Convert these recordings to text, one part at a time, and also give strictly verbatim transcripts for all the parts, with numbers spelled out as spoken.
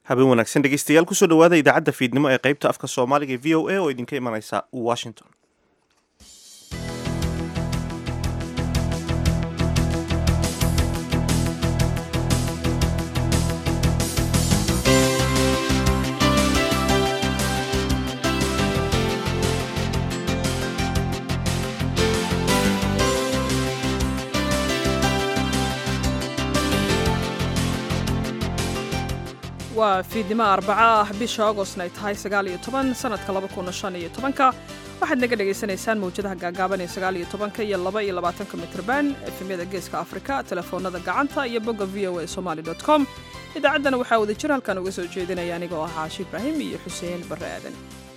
habeen wanaagsan dhegeystayaal kusoo dhawaada idaacadda fiidnimo ee qaybta afka soomaaliga ee v o a oo idinka imanaysa washington. waa fiidnimo arbaca ah bisha agostna ay tahay sagaal iyo toban sanadka laba kun shan iyo tobanka waxaad naga dhagaysanaysaan mawjadaha gaagaaban ee sagaal iyo tobanka iyo laba iyo labaatanka mitrban efemyada geeska afrika telefoonada gacanta iyo bogga v o a somali dot com idaacaddana waxaa wada jir halkan uga soo jeedinaya anigoo ah caashi ibraahim iyo xuseen barre aadan.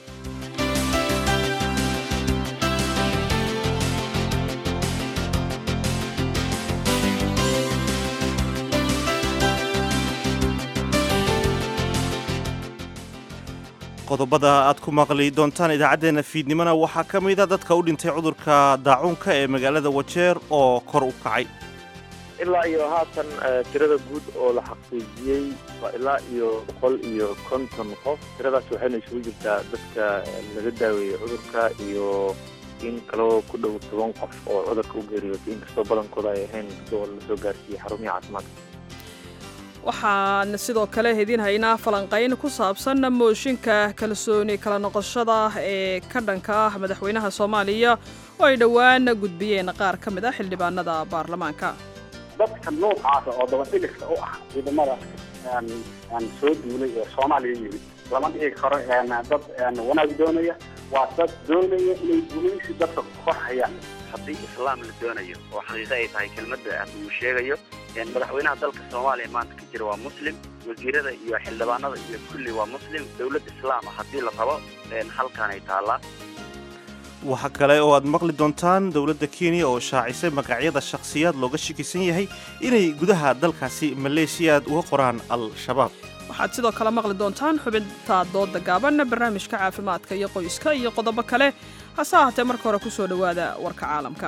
qodobada aad ku maqli doontaan idaacaddeenna fiidnimona waxaa ka mida dadka u dhintay cudurka daacuunka ee magaalada wajeer oo kor u kacay. ilaa iyo haatan tirada guud oo la xaqiijiyey waa ilaa iyo boqol iyo konton qof. tiradaas waxayna isugu jirtaa dadka laga daaweeyey cudurka iyo in kaloo ku dhow toban qof oo cudurka u geeriyootay inkastoo badankooda ay ahayn kuwa la soo gaarsiiyey xarumihii caafimaadka. waxaan sidoo kale idin haynaa falanqayn ku saabsan mooshinka kalsooni kala noqoshada ee ka dhanka ah madaxweynaha soomaaliya oo ay dhowaan gudbiyeen qaar ka mid ah xildhibaanada baarlamaanka. dadka noocaasa oo dabadhigista u ah ciidamada aan soo duulay ee soomaaliya yimid lama dhigi karo dad wanaag doonaya, waa dad doonaya inay gumaysi dadka ku korhayaan. haddii islaam la doonayo oo xaqiiqo ay tahay kelmadda uu sheegayo madaxweynaha dalka soomaaliya maanta ka jira waa muslim, wasiirada iyo xildhibaanada iyo kulli waa muslim. dowlad islaam ah haddii la rabo halkaanay taallaa. waxa kale oo aad maqli doontaan dowladda kenya oo shaacisay magacyada shakhsiyaad looga shakisan yahay inay gudaha dalkaasi maleeshiyaad uga qoraan al-shabaab. waxaad sidoo kale maqli doontaan xubinta dooda gaaban, barnaamijka caafimaadka iyo qoyska iyo qodobo kale. hase ahaatee marka hore ku soo dhowaada warka caalamka.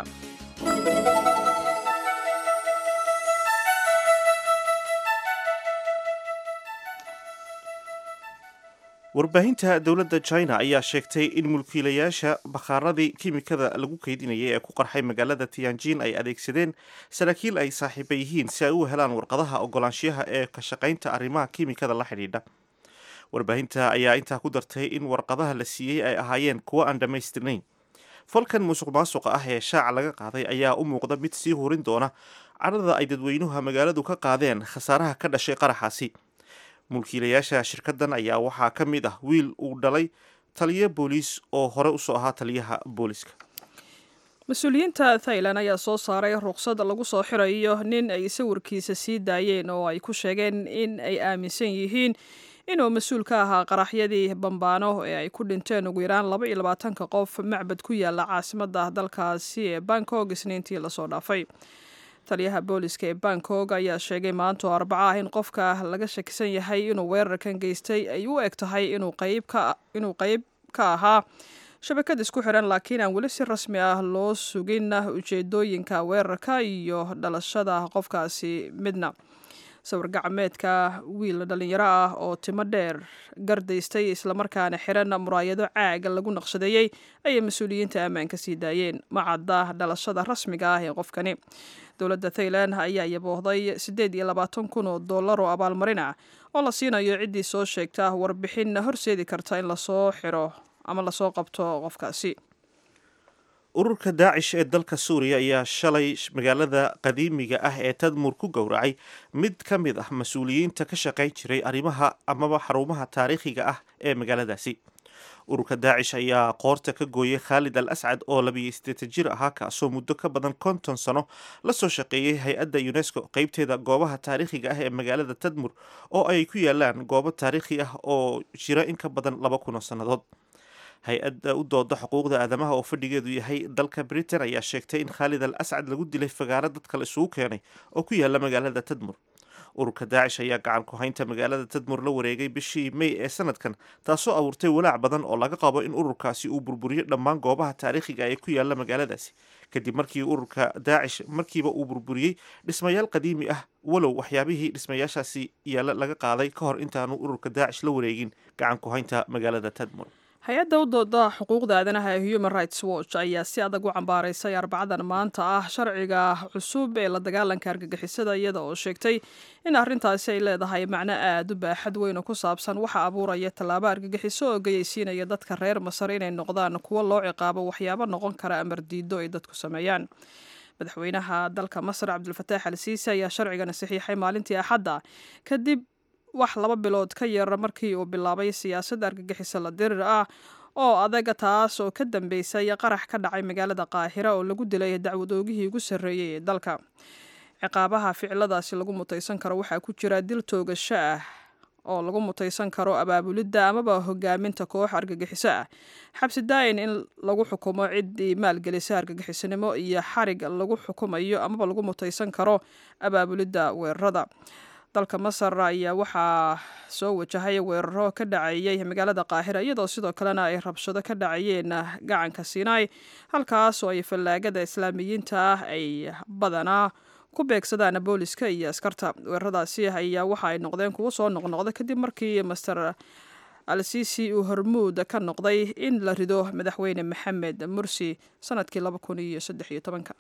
warbaahinta dowladda china ayaa sheegtay in mulkiilayaasha bakhaaradii kiimikada lagu kaydinayay ee ku qarxay magaalada tianjin ay adeegsadeen saraakiil ay saaxiiba yihiin si ay u helaan warqadaha ogolaanshiyaha ee ka shaqaynta arrimaha kiimikada la xidhiidha. warbaahinta ayaa intaa ku dartay in warqadaha la siiyey ay ahaayeen kuwo aan dhammaystirnayn. falkan musuq maasuqa ah ee shaaca laga qaaday ayaa u muuqda mid sii hurin doona cadhada ay dadweynuha magaaladu ka qaadeen khasaaraha ka dhashay qaraxaasi. mulkiilayaasha shirkadan ayaa waxaa ka mid ah wiil uu dhalay taliyo booliis oo hore usoo ahaa taliyaha booliiska. mas-uuliyiinta thailand ayaa soo saaray ruqsad lagu soo xirayo nin ay sawirkiisa sii daayeen oo ay ku sheegeen in ay aaminsan yihiin inuu mas-uul ka ahaa qaraxyadii bambaano ee ay ku dhinteen ugu yaraan laba iyo labaatanka qof macbad ku yaala caasimadda dalkaasi ee bangkok isniintii lasoo dhaafay. taliyaha booliska ee bangkok ayaa sheegay maanta oo arbaca ah in qofka laga shakisan yahay inuu weerarkan geystay ay u eg tahay inuu qayb ka ahaa shabakad isku xiran laakiin aan weli si rasmi ah loo sugin ujeedooyinka weerarka iyo dhalashada qofkaasi midna. sawir gacmeedka wiil dhalinyaro ah oo timo dheer gardaystay islamarkaana xiran muraayado caaga lagu naqshadeeyey ayay mas-uuliyiinta ammaanka sii daayeen. ma cadda dhalashada rasmiga ah ee qofkani. dowladda thailand ayaa yaboohday siddeed iyo labaatan kun oo dollar oo abaalmarin ah oo la siinayo ciddii soo sheegta warbixin horseedi karta in lasoo xiro ama lasoo qabto qofkaasi. ururka daacish ee dalka suuriya ayaa shalay magaalada qadiimiga ah ee tadmur ku gowracay mid ka mid ah mas-uuliyiinta ka shaqayn jiray arrimaha amaba xarumaha taariikhiga ah ee magaaladaasi. ururka daacish ayaa qoorta ka gooyay khaalid al ascad oo labiyo siddeetan jir ahaa kaasoo muddo ka badan konton sano la soo shaqeeyey hay-adda unesco qeybteeda goobaha taariikhiga ah ee magaalada tadmur oo ay ku yaalaan goobo taariikhi ah oo jira in ka badan laba kun oo sannadood. hay-adda u dooda xuquuqda aadamaha oo fadhigeedu yahay dalka britain ayaa sheegtay in khaalid al ascad lagu dilay fagaaro dadka la isugu keenay oo ku yaala magaalada tadmur. ururka daacish ayaa gacan ku haynta magaalada tadmur la wareegay bishii may ee sanadkan taasoo abuurtay walaac badan oo laga qabo in ururkaasi uu burburiyo dhammaan goobaha taariikhiga ee ku yaala magaaladaasi kadib markii ururka daacish markiiba uu burburiyey dhismayaal qadiimi ah walow waxyaabihii dhismayaashaasi yaala laga qaaday ka hor intaanu ururka daacish la wareegin gacan ku haynta magaalada tadmur hay-adda u dooda xuquuqda aadanaha ee human rights watch ayaa si adag u cambaaraysay arbacadan maanta ah sharciga cusub ee la dagaalanka argagixisada iyada oo sheegtay in arrintaasi ay leedahay macno aada u baaxad weyn oo ku saabsan waxa abuuraya tallaabo argagixiso oo geyaysiinaya dadka reer masar inay noqdaan kuwo loo ciqaabo waxyaabo noqon kara amar diido ay dadku sameeyaan madaxweynaha dalka masar cabdulfataax al siisi ayaa sharcigan saxiixay maalintii axadda kadib wax laba bilood ka yar markii uu bilaabay siyaasadda argagixiso la dirir ah oo adaga taas oo ka dambeysay qarax ka dhacay magaalada qaahira oo lagu dilay dacwadoogihii ugu sarreeyey ee dalka ciqaabaha ficiladaasi lagu mutaysan karo waxaa ku jira dil toogasho ah oo lagu mutaysan karo abaabulidda amaba hogaaminta koox argagixiso ah xabsi daayin in lagu xukumo ciddii maalgelisa argagixisanimo iyo xarig lagu xukumayo amaba lagu mutaysan karo abaabulidda weerarada dalka masar ayaa waxaa soo wajahay weeraro ka dhacayay magaalada qaahira iyadoo sidoo kalena ay rabshado ka dhacayeen gacanka sinai halkaas oo ay fallaagada islaamiyiinta ah ay badanaa ku beegsadaan booliska iyo askarta weeraradaasi ayaa waxa ay noqdeen kuwo soo noqnoqda kadib markii master al-siisi uu hormuud ka noqday in la rido madaxweyne maxamed mursi sanadkii laba kun iyo saddex iyo tobanka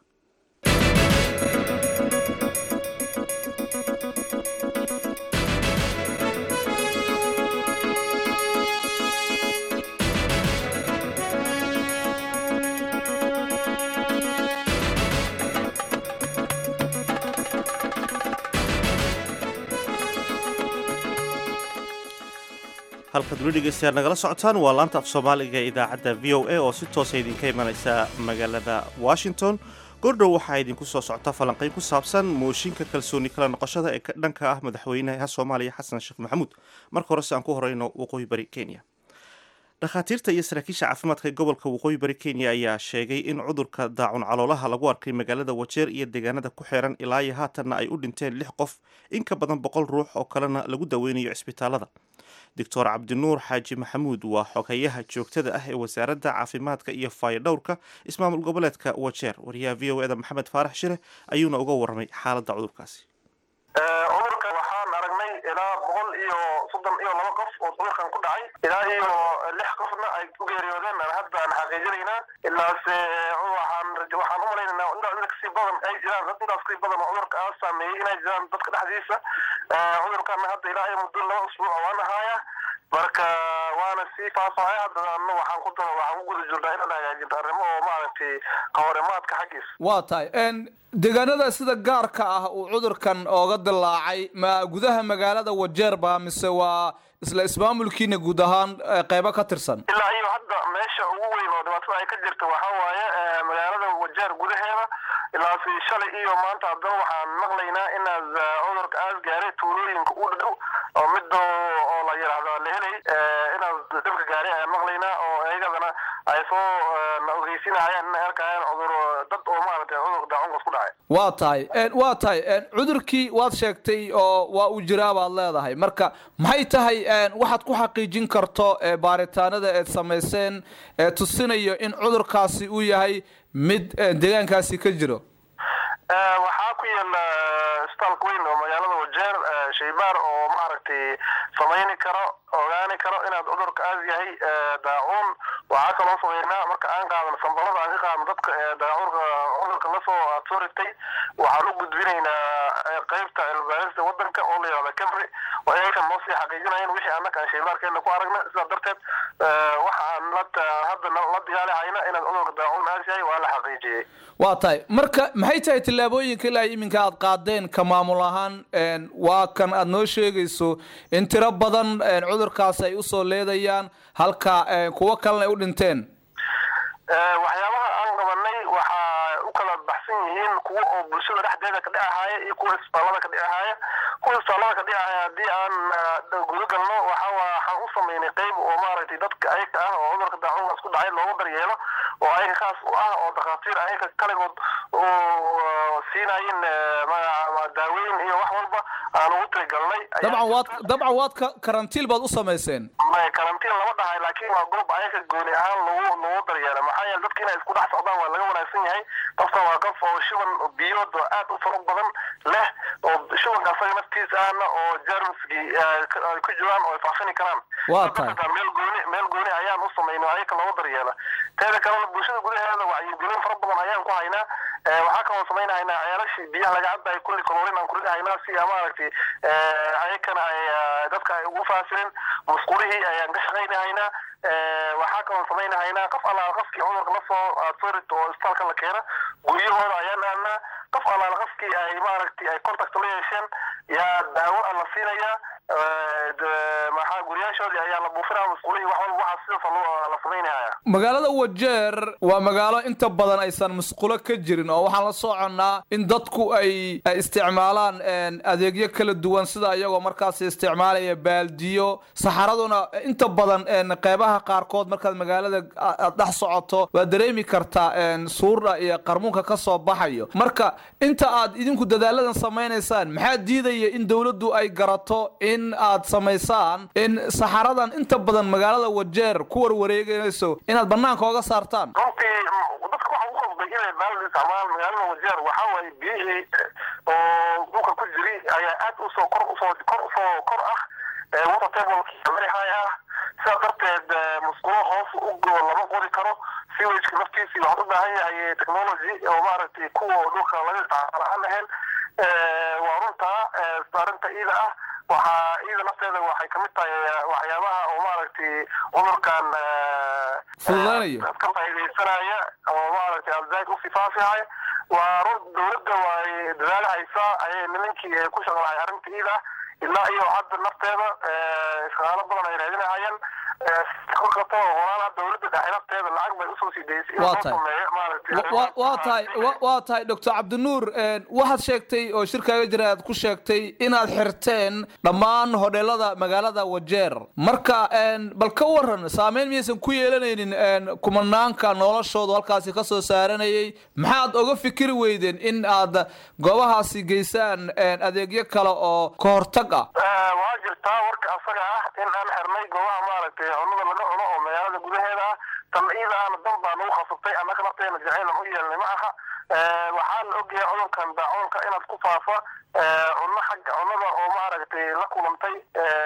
halkaad weli dhegeystayaal nagala socotaan waa laanta af soomaaliga ee idaacadda v o a oo si toosa idinka imanaysa magaalada washington goordhow waxaa idinku soo socota falanqayn ku saabsan mooshinka kalsooni kala noqoshada ee dhanka ah madaxweynaha soomaaliya xasan sheekh maxamuud marka hore si aan ku horeyno waqooyi bari kenya dhakhaatiirta iyo saraakiisha caafimaadka ee gobolka waqooyi bari kenya ayaa sheegay in cudurka daacun caloolaha lagu arkay magaalada wajeer iyo deegaanada ku xeeran ilaa iyo haatanna ay u dhinteen lix qof in ka badan boqol ruux oo kalena lagu daweynayo cisbitaalada doctor cabdinuur xaaji maxamuud waa xogayaha joogtada ah ee wasaaradda caafimaadka iyo fayadhowrka ismaamul goboleedka wajeer wariyaha v o eda maxamed faarax shire ayuuna uga warramay xaaladda cudurkaasi cudurka waxaan aragnay ilaa boqol iyo soddon iyo laba qof oo cudurkan ku dhacay ilaa iyo lix qofna ay ku geeriyoodeen hadda aan xaqiijinaynaa ilaase waxaan waxaan u malaynaynaa intaas kasii badan ay jiraan dad intaas kasii badan oo cudurka aa saameeyey inay jiraan dadka dhexdiisa cudurkana hadda ilaa iyo muddo laba usbuuc waan ahaaya marka waana sii faafahaya haddana waxaan ku daro waxaan ku guda jirnaa inaan hagaajinto arrimo oo maaragtay kahorimaadka xaggiisa waa tahay deegaanada sida gaarka ah uu cudurkan ooga dilaacay ma gudaha magaalada wajeer baa mise waa isla ismaamulkiina guud ahaan qaybo ka tirsan ilaa iyo hadda meesha ugu weyn oo dhibaatada ay ka jirta waxaa waaye magaalada wajeer gudaheeda ilaasi shalay iyo maanta haddana waxaan maqlaynaa inaad cudurka aas gaaray tuulooyinka u dhow oo midda oo la yidhaahdo la helay inaad dhibka gaaray ayaan maqlaynaa oo iyagadana ay soo na ogeysinayaan inay arkayaan cudur dad oo maaragtay cudurka daacunkas ku dhacay waa tahay waa tahay cudurkii waad sheegtay oo waa uu jiraa baad leedahay marka maxay tahay waxaad ku xaqiijin karto baaritaanada eed samayseen ee tusinayo in cudurkaasi uu yahay mid deegaankaasi ka jiro waxaa ku yaala isbitaalka weyn oo magaalada wajeer shaybaar oo maaragtay samayni karo ogaani karo inaad cudurka aas yahay daacuun waxaa kaloo sameynaa marka aan qaadan sambalada aan ka qaadno dadka daacurka cudurka lasoo aad soo rigtay waxaan u gudbinaynaa qaybta cilmibaarista wadanka oo la yidhahda camry oo iyakan noo sii xaqiijinayan wixii annaka aan shaybaarkeena ku aragna sidaa darteed waxa aan la hadda la dagaalahayna inaad cudurka daacuun aas yahay waa la xaqiijiyey waa tahay marka maxay tahay tillaabooyinka ilaa iminka aad qaadeen ka maamul ahaan waa kan aad noo sheegayso in tiro badan cudurkaas ay usoo leedayaan halka kuwo kalena ay u dhinteen waxyaabaha aan qabanay waxaa u kala baxsan yihiin kuwa oo bulshada dhexdeeda ka dhicahaya iyo kuwa isbitaalada ka dhicahaya kuwa isbitaalada ka dhicahaya haddii aan guda galno waxa waxaan u samaynay qayb oo maaragtay dadka ayaka ah oo cudurka daacunkaas ku dhacay loogu daryeelo oo ayaga khaas u ah oo dhakhaatiir ayaga kaligood oo siinayin daaweyn iyo wax walba aan ugu talagalnay. dabcan waad dabcan waad karantiil baad u samayseen. may karantiil lama dhahay laakiin waa goob ayaga gooni ahaan lagu lagu daryeelay maxaa yeelay dadka inay isku dhex socdaan waa laga wanaagsan yahay. qofka waa qof oo shuban biyood oo aad u fara badan leh oo shubanka asaga naftiisa ahna oo jarmiskii ku jiraan oo faafini karaan. waa tahay meel gooni meel gooni ayaan u samaynay ayaga lagu daryeelay. teeda kale bulshada gudaheeda wacyigelin fara badan ayaan ku haynaa. waxaa kaloo samaynaynaa ceelashii biyaha laga cabayo kulli kalorin aan ku ridahaynaa si maaragtay ayakana ay dadka ay ugu faasirin musqulihii ayaan ka shaqaynahaynaa. waxaa kaloo samaynahaynaa qof allaala qofkii cudurka la soo aadsorit oo isbitaalka la keena guryahooda ayaan aadnaa. qof allaala qofkii ay maaragtay ay contact la yeesheen yaa daawo aan la siinayaa. maxaa guryaashoodii ayaa la buufinaa musqulihii wax walba waxaa sidaas la samaynayaa. magaalada Wajeer waa magaalo inta badan aysan musqulo ka jirin oo waxaan la soconnaa in dadku ay isticmaalaan adeegyo kala duwan sida iyagoo markaas isticmaalaya baaldiyo saxaraduna inta badan qeybaha qaarkood markaad magaalada dhex socoto waa dareemi kartaa suurda iyo qarmuunka ka soo baxayo. marka inta aad idinku dadaaladan samaynaysaan maxaa diidaya in dawladdu ay garato in aad samaysaan in saxaradan inta badan magaalada Wajeer ku warwareegayso inaad banaanka uga saartaan? runtii dadku waxa ugu qasbay inay baaldi isticmaalaan magaalada Wajeer waxaa waaye biyihii oo dhulka ku jiray ayaa aad u soo kor u soo kor u soo kor ah water table-kii madaxay ah sidaa darteed musqulo hoos u goo lama qori karo. sewage-ka naftiisii waxaa u baahan yahay technology oo maaragtay kuwa dhulka laga isticmaalo aan lahayn. waa runtaa arrinta iida ah waxaa iida nafteeda waxay ka mid tahay waxyaabaha oo maaragtay cudurkan fududaanaya ka faa'iidaysanaya oo maaragtay alzaid u sifaafyahay. waa run dawladda way dadaalhaysaa ayay nimankii ku shaqalahay arrinta iida ilaa iyo hadda nafteeda shaqaalo badan ay raadinahayaan. kolkasta walaalaha dawladda dhexe nafteeda lacag bay usoo sii daysay inuu sameeyo maaragtay. waa tahay waa tahay doctor Cabdinuur waxaad sheegtay oo shirkaaga jira aad ku sheegtay inaad xirteen dhammaan hodheelada magaalada Wajeer. marka bal ka waran saameyn miyaysan ku yeelanaynin kumanaanka noloshooda halkaasi ka soo saaranayay? maxaad oga fikiri weydeen in aad goobahaasi geysaan adeegyo kale oo ka hortag ah? waa jirtaa warka asaga ah in aan xirnay goobaha maaragtay cunada laga cuno oo magaalada gudaheeda ah. tan iida aan dan baa nagu khasabtay annaka nafteena jacaylan u yeelnay ma aha. waxaa la ogyahay cudurkan daacuunka inaad ku faafa cunno xagga cunnada oo maaragtay la kulantay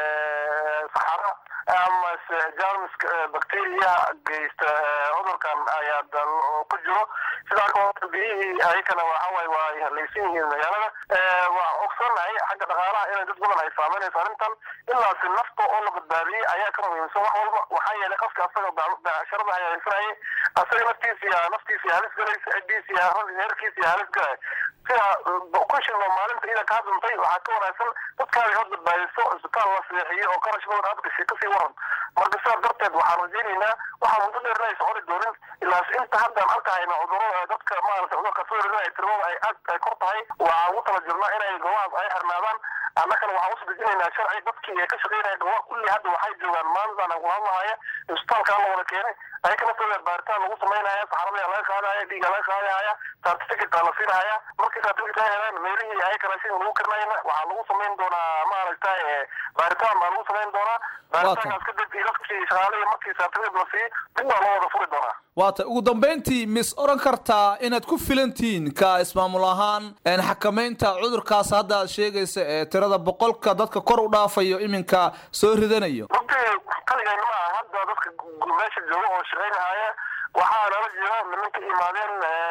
saxara ama jarmiska bacteriyaha geysta cudurkan ayaa ku jiro. sidaa kaloo biyihii ayakana waxa waaye waa halaysan yihiin magaalada. waa ogsoonnahay xagga dhaqaalaha inay dad badan ay saameynayso arrintan ilaasi nafta oo la badbaadiyey ayaa ka muhiimsan wax walba. waxaa yeelay qofka asaga beecsharada hayaysanayay asaga naftiisa naftiisa halis galaysa ciddiisa heerkiisa halis galay. sida kushin oo maalinta ida kaa duntay waxaa ka wanaagsan dadkaadi hor badbaadiso isbitaal la seexiyo oo qarash badan aad gashay kasii waran. marka sidaa darteed waxaan rajaynaynaa waxaa muddo dheer inay soconi doonin ilaas inta haddaan arkahayna cudurada dadka maaragtay cudurka soo ridinaya tirmada ay aad ay kor tahay. waxaan ugu tala jirnaa inay goobahaas ay xirnaadaan. annakana waxaan usoo dejinaynaa sharci dadkii ee ka shaqaynaya goobaha kulli hadda waxay joogaan maalintaan aan kula hadlahaya isbitaalkaa la wada keenay ayakana sida baaritaan lagu samaynaya saxarada laga qaadaya dhiiga laga qaadaya certificate la siinaya. markii certificate ay helaan meelihii ayakana si lagu karnayna waxaa lagu samayn doonaa maaragtay baaritaan baa lagu samayn doonaa. baaritaankaas kadib dadkii shaqaalihii markii certificate la siiyo dib baa loo wada furi doonaa. waata ugu dambeyntii mis oran kartaa inaad ku filantiin ka ismaamul ahaan xakamaynta cudurkaas hadda aad sheegaysa ee tirada boqolka dadka kor u dhaafayo iminka soo ridanayo? runtii kaligayna ma aha hadda dadka meesha jooga oo shaqaynahaya waxaa nala jira nimanka imaadeen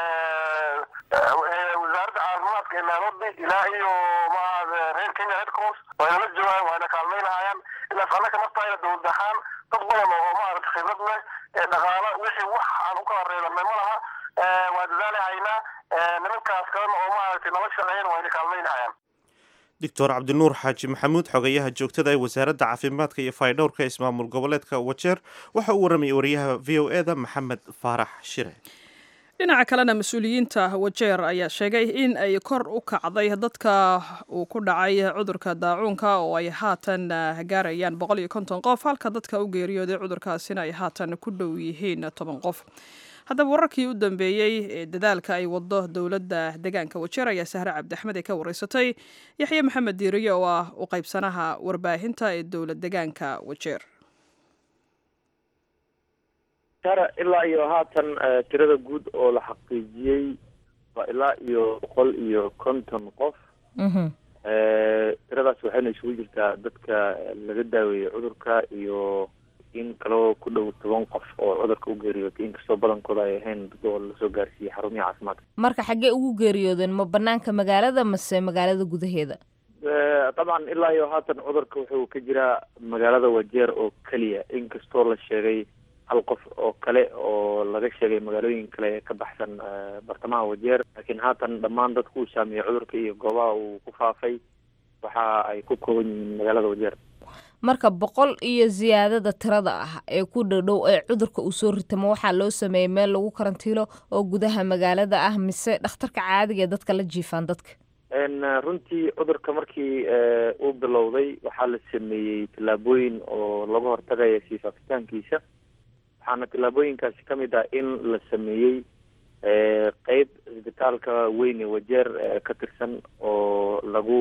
wasaaradda caafimaadka ee Nairobi ilaa iyo reer Kenya Red Cross way nala joogaan wayna kaalmaynahayaan. ilaas annaka naftayna dawlad ahaan dad badan oo maaragtay khibrad leh ee dhaqaala wixii wax aan u kala reebanay ma laha. waa dadaalahaynaa nimankaas kalena oo maaragtay nala shaqeeyana wayna kaalmaynahayaan. doctor Cabdinuur Xaaji Maxamuud xogayaha joogtada ee wasaaradda caafimaadka iyo fayadhowrka ismaamul goboleedka Wajeer waxa uu waramayay wariyaha V O A da Maxamed Faarax Shire. dhinaca kalena mas-uuliyiinta Wajeer ayaa sheegay in ay kor u kacday dadka uu ku dhacay cudurka daacuunka oo ay haatan gaarayaan boqol iyo konton qof halka dadka u geeriyooday cudurkaasina ay haatan ku dhow yihiin toban qof. haddaba wararkii u dambeeyey ee dadaalka ay wado dowladda deegaanka wajeer ayaa sahre cabdi axmed ee ka wareysatay yaxye maxamed diiriye oo ah u qaybsanaha warbaahinta ee dowlad deegaanka wajeer. ilaa iyo haatan tirada guud oo la xaqiijiyey waa ilaa iyo boqol iyo konton qof. tiradaas waxayna isugu jirtaa dadka laga daaweeyey cudurka iyo in kaloo ku dhow toban qof oo cudurka u geeriyootay inkastoo badankooda ay ahayn dad oo lasoo gaarsiiyey xarumihi caafimaadka. marka xaggee ugu geeriyoodeen ma banaanka magaalada mase magaalada gudaheeda? dabcan ilaa iyo haatan cudurka wuxuu ka jiraa magaalada wajeer oo keliya inkastoo la sheegay hal qof oo kale oo laga sheegay magaalooyin kale ee ka baxsan bartamaha wajeer, laakiin haatan dhammaan dadku uu saameeyey cudurka iyo goobaha uu ku faafay waxa ay ku kooban yihiin magaalada wajeer. marka boqol iyo ziyaadada tirada ah ee ku dhadhow ee cudurka uu soo ritamo waxaa loo sameeyey meel lagu karantiilo oo gudaha magaalada ah mise dhakhtarka caadiga ee dadka la jiifaan dadka? runtii cudurka markii uu bilowday waxaa la sameeyey tallaabooyin oo laga hortagaya sii faafitaankiisa. waxaana tallaabooyinkaasi ka mid ah in la sameeyey qeyb isbitaalka weyn ee wajeer ka tirsan oo lagu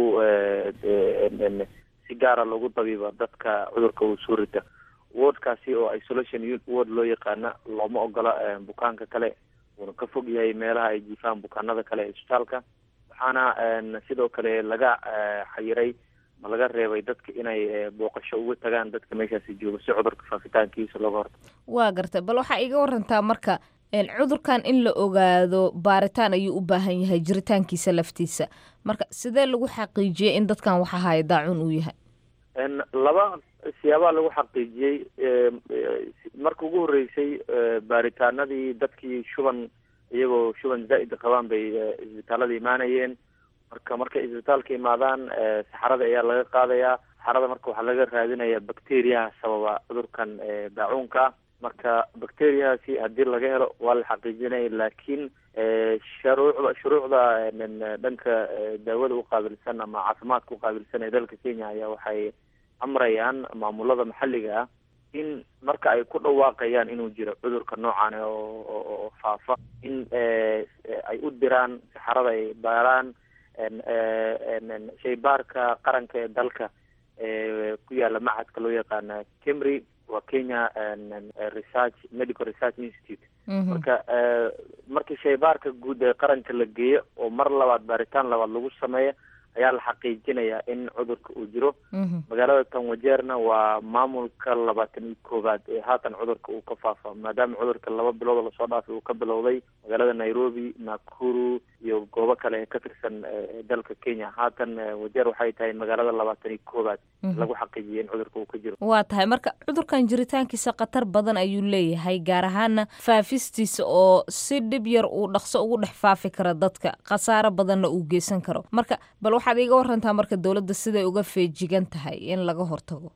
si gaara lagu dabiiba dadka cudurka uu soo rita. wardkaasi oo isolation ward loo yaqaana looma ogola bukaanka kale, wuuna ka fog yahay meelaha ay jiifaan bukaanada kale ee isbitaalka. waxaana sidoo kale laga xayiray ma laga reebay dadka inay booqasho uga tagaan dadka meeshaasi jooga si cudurka faafitaankiisa looga hortago. waa gartay, bal waxaa iga warantaa marka cudurkan in la ogaado baaritaan ayuu u baahan yahay jiritaankiisa laftiisa, marka sidee lagu xaqiijiyey in dadkan waxa haya daacuun uu yahay? laba siyaabaha lagu xaqiijiyey. marka ugu horeysay baaritaanadii dadkii shuban iyagoo shuban zaa'id qabaan bay isbitaalada imaanayeen. marka markay isbitaalka imaadaan saxarada ayaa laga qaadayaa. saxarada marka waxaa laga raadinayaa bacteriyaha sababa cudurkan daacuunka. marka bacteriyahaasi haddii laga helo waa la xaqiijinaya, laakiin shuruucda shuruucda dhanka daawada uqaabilsan ama caafimaadka uqaabilsan ee dalka Kenya ayaa waxay amrayaan maamulada maxalliga ah in marka ay ku dhawaaqayaan inuu jiro cudurka noocan oo faafa in ay u diraan saxarada ay baaraan shaybaarka qaranka ee dalka ku yaala macadka loo yaqaana Kemri waa Kenya Research Medical Research Institute. marka markii shaybaarka guud ee qaranka la geeyo oo mar labaad baaritaan labaad lagu sameeyo ayaa la xaqiijinayaa in cudurka uu jiro. magaalada tan wajeerna waa maamulka labaatan iyo koowaad ee haatan cudurka uu ka faafa, maadaama cudurka laba bilood lasoo dhaafay uu ka bilowday magaalada Nairobi, Nakuru iyo goobo kale ee ka tirsan dalka Kenya. haatan wajeer waxay tahay magaalada labaatan iyo koowaad lagu xaqiijiyey in cudurka uu ka jiro. waa tahay marka cudurkan jiritaankiisa khatar badan ayuu leeyahay, gaar ahaana faafistiisa oo si dhib yar uu dhaqso ugu dhex faafi kara dadka, khasaaro badanna uu geysan karo. marka bal waxaad iga warantaa marka dawladda siday uga feejigan tahay in laga hortago?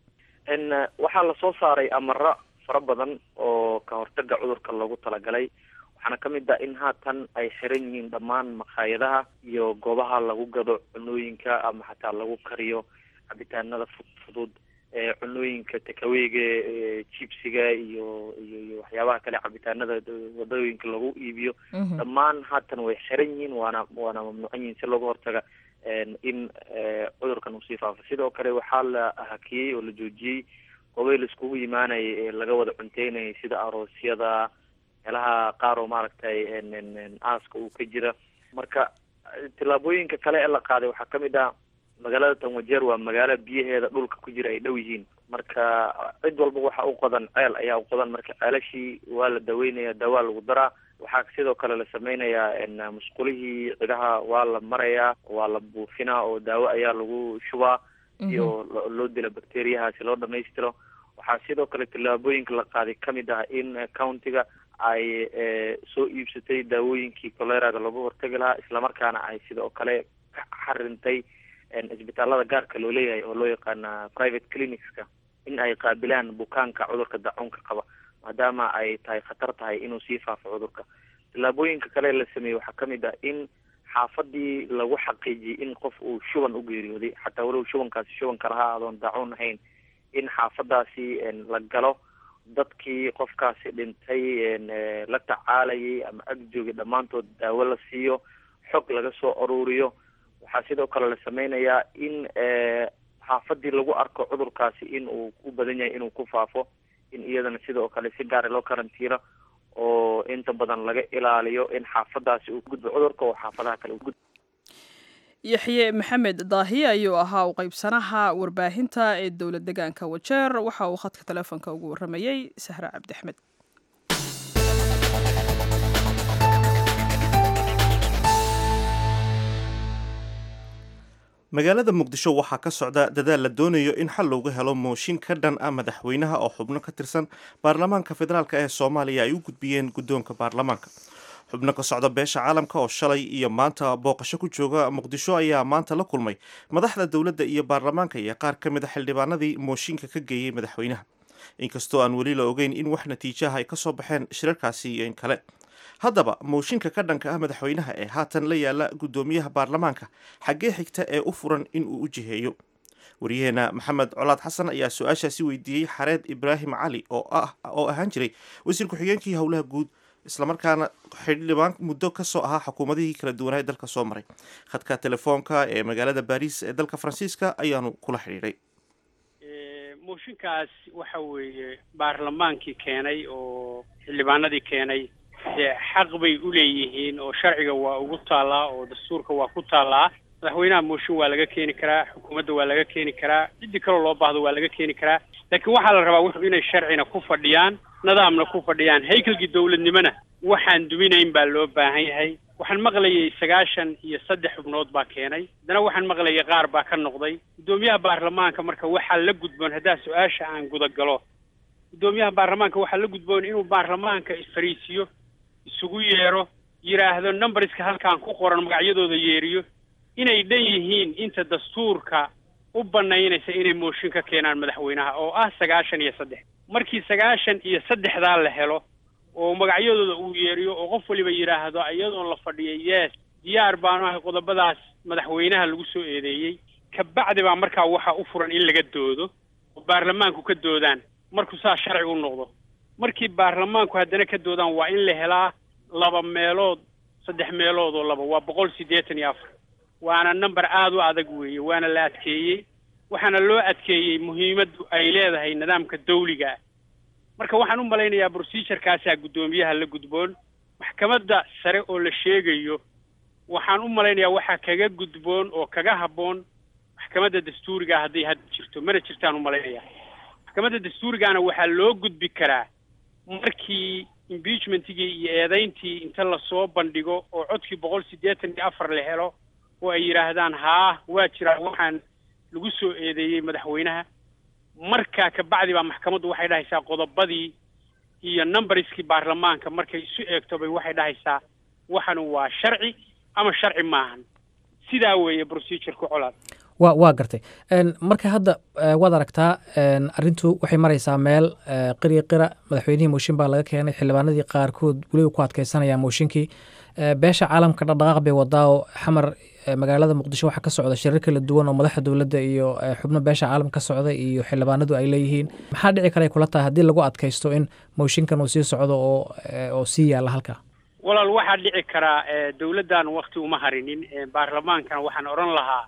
waxaa lasoo saaray amaro fara badan oo ka hortaga cudurka loogu talagalay. waxaana ka mid ah in haatan ay xiran yihiin dhammaan makhaayadaha iyo goobaha lagu gado cunooyinka ama xataa lagu kariyo cabitaanada fudud, cunooyinka takaweyga, jibsiga iyo iyo waxyaabaha kale cabitaanada wadooyinka lagu iibiyo. dhammaan haatan way xiran yihiin, waana waana mamnuucan yihiin si looga hortaga in cudurkan uu sii faafo. sidoo kale waxaa la hakiyey oo la joojiyey goobay la iskugu yimaanayay ee laga wada cunteynayay sida aroosyada, meelaha qaar oo maaragtay aaska uu ka jira. marka tillaabooyinka kale ee la qaaday waxaa kamid ah magaalada tan wajeer waa magaalo biyaheeda dhulka ku jira ay dhow yihiin. marka cid walba waxa u qodan ceel ayaa u qodan. marka ceelashii waa la daweynaya, daawaa lagu daraa. waxaa sidoo kale la sameynayaa musqulihii cidaha waa la marayaa, waa la buufinaa oo daawo ayaa lagu shubaa iyo loo dila bacteriyahaasi loo dhamaystiro. waxaa sidoo kale tillaabooyinka la qaaday kamid ah in countiga ay soo iibsatay daawooyinkii choleraga lagu hortagi lahaa, islamarkaana ay sidoo kale ka xarintay isbitaalada gaarka loo leeyahay oo loo yaqaana private clinicska in ay qaabilaan bukaanka cudurka daacuunka qaba, maadaama ay tahay khatar tahay inuu sii faafo cudurka. tillaabooyinka kale la sameeyey waxaa kamid ah in xaafadii lagu xaqiijiyey in qof uu shuban u geeriyooday, xataa walow shubankaasi shuban kale ha adoon daacuun ahayn, in xaafadaasi la galo dadkii qofkaasi dhintay la tacaalayay ama ag joogay dhammaantood daawo la siiyo, xog laga soo aruuriyo. waxaa sidoo kale la sameynayaa in xaafadii lagu arko cudurkaasi in uu u badan yahay inuu ku faafo, in iyadana sidoo kale si gaara loo karantiino oo inta badan laga ilaaliyo in xaafadaasi uu gudbo cudurka oo xaafadaha kale uu gudbo. yaxye maxamed daahiye ayuu ahaa u qaybsanaha warbaahinta ee dowlad deegaanka Wajeer. waxa uu khadka telefoonka ugu waramayay Sahra Cabdi Axmed. magaalada muqdisho waxaa ka socda dadaal la doonayo in xal looga helo mooshin ka dhan ah madaxweynaha oo xubno ka tirsan baarlamaanka federaalk ee Soomaaliya ay u gudbiyeen guddoonka baarlamaanka. xubno ka socda beesha caalamka oo shalay iyo maanta booqasho ku jooga muqdisho ayaa maanta la kulmay madaxda dowladda iyo baarlamaanka iyo qaar ka mid a xildhibaanadii mooshinka ka geeyey madaxweynaha, inkastoo aan weli la ogeyn in wax natiijaha ay ka soo baxeen shirarkaasi iyo in kale. haddaba mooshinka ka dhanka ah madaxweynaha ee haatan la yaala guddoomiyaha baarlamaanka xaggee xigta ee u furan in uu u jiheeyo? waryaheena maxamed colaad xasan ayaa su-aashaasi weydiiyey xareed ibraahim cali oo ah oo ahaan jiray wasiir ku-xigeenkii howlaha guud islamarkaana xildhibaan muddo ka soo ahaa xukuumadihii kala duwanaa ee dalka soo maray. khadka telefoonka ee magaalada baariis ee dalka faransiiska ayaanu kula xidhiidhay. mooshinkaas waxa weeye baarlamaankii keenay oo xildhibaanadii keenay dee xaq bay u leeyihiin oo sharciga waa ugu taallaa oo dastuurka waa ku taallaa. madaxweynaha mooshin waa laga keeni karaa, xukuumadda waa laga keeni karaa, ciddi kaloo loo baahdo waa laga keeni karaa, laakiin waxaa la rabaa wuxuu inay sharcina ku fadhiyaan, nidaamna ku fadhiyaan, haykalkii dawladnimona waxaan duminayn baa loo baahan yahay. waxaan maqlayay sagaashan iyo saddex xubnood baa keenay, haddana waxaan maqlayay qaar baa ka noqday. guddoomiyaha baarlamaanka marka waxaa la gudboon, haddaa su-aasha aan gudagalo, guddoomiyaha baarlamaanka waxaa la gudboon inuu baarlamaanka isfariisiyo, isugu yeero, yidhaahdo numberska halkaan ku qoran magacyadooda yeeriyo, inay dhan yihiin inta dastuurka u banaynaysa inay mooshin ka keenaan madaxweynaha oo ah sagaashan iyo saddex. markii sagaashan iyo saddexdaa la helo oo magacyadooda uu yeeriyo oo qof waliba yidhaahdo iyadoon la fadhiyay yes diyaar baanu ahay qodobadaas madaxweynaha lagu soo eedeeyey, kabacdi baa markaa waxaa u furan in laga doodo oo baarlamaanku ka doodaan markuu saa sharci u noqdo. markii baarlamaanku haddana ka doodaan waa in la helaa laba meelood saddex meelood oo laba waa boqol siddeetan iyo afar. waana number aada u adag weeye, waana la adkeeyey, waxaana loo adkeeyey muhiimaddu ay leedahay nidaamka dawliga. marka waxaan u malaynayaa procedure-kaasaa guddoomiyaha la gudboon. maxkamadda sare oo la sheegayo waxaan u malaynayaa waxaa kaga gudboon oo kaga habboon maxkamadda dastuuriga hadday hadda jirto, mana jirtaan u malaynayaa. maxkamadda dastuurigaana waxaa loo gudbi karaa markii impeachmentigii iyo eedayntii inta lasoo bandhigo oo codkii boqol siddeetan iyo afar la helo oo ay yidhaahdaan haa waa jiraa waxaan lagu soo eedeeyey madaxweynaha. markaa kabacdi baa maxkamaddu waxay dhahaysaa qodobadii iyo numberskii baarlamaanka markay isu eegto bay waxay dhahaysaa waxanu waa sharci ama sharci maahan. sidaa weeye procedureka colaad. wa waa gartay. marka hadda waad aragtaa arrintu waxay maraysaa meel qiri qira madaxweynihii mooshin baa laga keenay, xildhibaanadii qaarkood weliba ku adkeysanayaan mooshinkii. beesha caalamka dhaqdhaqaaq bay wadaa oo xamar magaalada muqdisho waxaa ka socda shirar kala duwan oo madaxda dowladda iyo xubno beesha caalamka ka socda iyo xildhibaanadu ay leeyihiin. maxaa dhici kara kula tahay haddii lagu adkaysto in mooshinkan uu sii socdo oo oo sii yaalla halkaa? walaal waxaa dhici karaa dowladdan wakti uma harinin, baarlamaankana waxaan odhan lahaa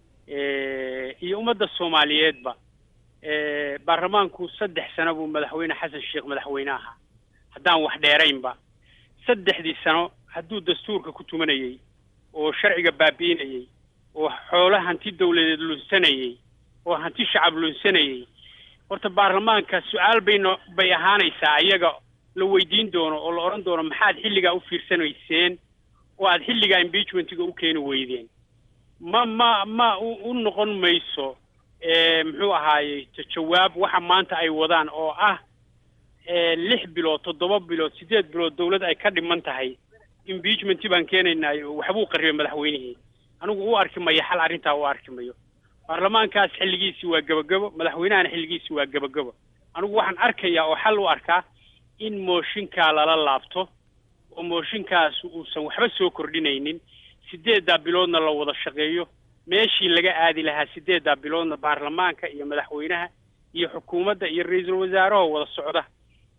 iyo ummadda soomaaliyeedba baarlamaanku saddex sano buu madaxweyne xasan sheekh madaxweyne ahaa haddaan wax dheeraynba. saddexdii sano hadduu dastuurka ku tumanayey oo sharciga baabi'inayey oo xoolo hanti dawladeed lunsanayey oo hanti shacab lunsanayey, horta baarlamaanka su-aal bayno bay ahaanaysaa iyaga la weydiin doono oo la odhan doono maxaad xilligaa u fiirsanayseen oo aad xilligaa impeachmentiga u keeni weydeen. ma ma ma u noqon mayso muxuu ahaayey jawaab waxa maanta ay wadaan oo ah lix bilood toddoba bilood siddeed bilood dawlad ay ka dhiman tahay impeachmenti baan keenaynaayo waxbuu qarribay madaxweynihii. anigu u arki mayo xal arrintaa u arki mayo. baarlamaankaas xilligiisii waa gebagabo, madaxweynahana xilligiisii waa gebagabo. anigu waxaan arkayaa oo xal u arkaa in mooshinkaa lala laabto oo mooshinkaas uusan waxba soo kordhinaynin, siddeeddaa biloodna la wada shaqeeyo, meeshii laga aadi lahaa siddeeddaa biloodna baarlamaanka iyo madaxweynaha iyo xukuumadda iyo ra-iisul wasaaraha wada socda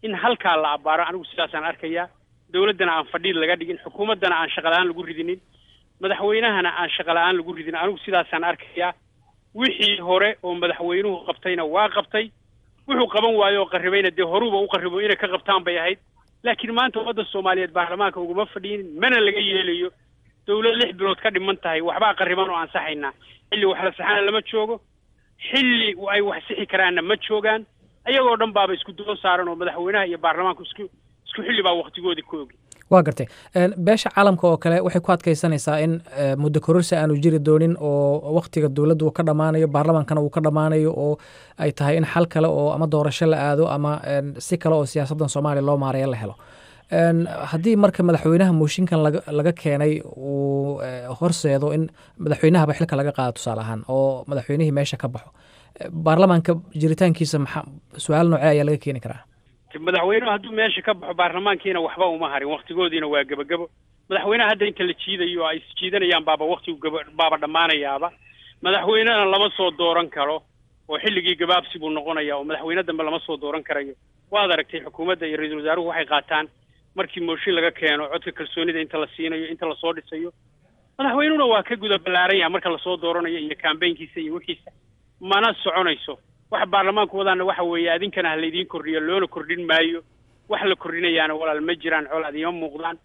in halkaa la abaaro anigu sidaasaan arkayaa dowladdana aan fadhiid laga dhigin xukuumaddana aan shaqa la-aan lagu ridinin madaxweynahana aan shaqa la-aan lagu ridin anigu sidaasaan arkayaa wixii hore oo madaxweynuhu qabtayna waa qabtay wuxuu qaban waayo oo qarribayna dee horuuba u qarribo inay ka qabtaan bay ahayd laakiin maanta ummadda soomaaliyeed baarlamaanka uguma fadhiinin mana laga yeelayo dowlad lix bilood ka dhiman tahay waxbaa qarriban oo ansaxaynaa xilli wax la saxana lama joogo xilli ay wax sixi karaanna ma joogaan ayagoo dhan baaba isku doon saaran oo madaxweynaha iyo baarlamaanku isku isku xilli baa waqtigoodii ku ogi waa gartay beesha caalamka oo kale waxay ku adkaysanaysaa in muddo kororsi aanu jiri doonin oo waktiga dowladdu uu ka dhammaanayo baarlamaankana uu ka dhammaanayo oo ay tahay in xal kale oo ama doorasho la aado ama si kale oo siyaasaddan soomaaliya loo maareeyo la helo haddii marka madaxweynaha mooshinkan laga keenay uu horseedo in madaxweynahaba xilka laga qaado tusaale ahaan oo madaxweynihii meesha ka baxo baarlamaanka jiritaankiisa maxaa su-aal noocee ayaa laga keeni karaa madaxweynuhu hadduu meesha ka baxo baarlamaankiina waxba uma harin waktigoodiina waa gebagabo madaxweynaha hadda inta la jiidayo ay isjiidanayaan baaba waktigu gaba baaba dhammaanayaaba madaxweynena lama soo dooran karo oo xilligii gabaabsi buu noqonayaa oo madaxweyne dambe lama soo dooran karayo waad aragtay xukuumadda iyo ra-iisul wasaaruhu waxay qaataan markii mooshin laga keeno codka kalsoonida inta la siinayo inta lasoo dhisayo madaxweynuhuna waa ka guda ballaaran yaha marka lasoo dooranayo iyo kaambeynkiisa iyo wixiisa mana soconayso waxa baarlamaanku wadaana waxa weeye adinkana ha laydiin kordhiyo loona kordhin maayo wax la kordhinayaana walaal ma jiraan colaad iima muuqdaan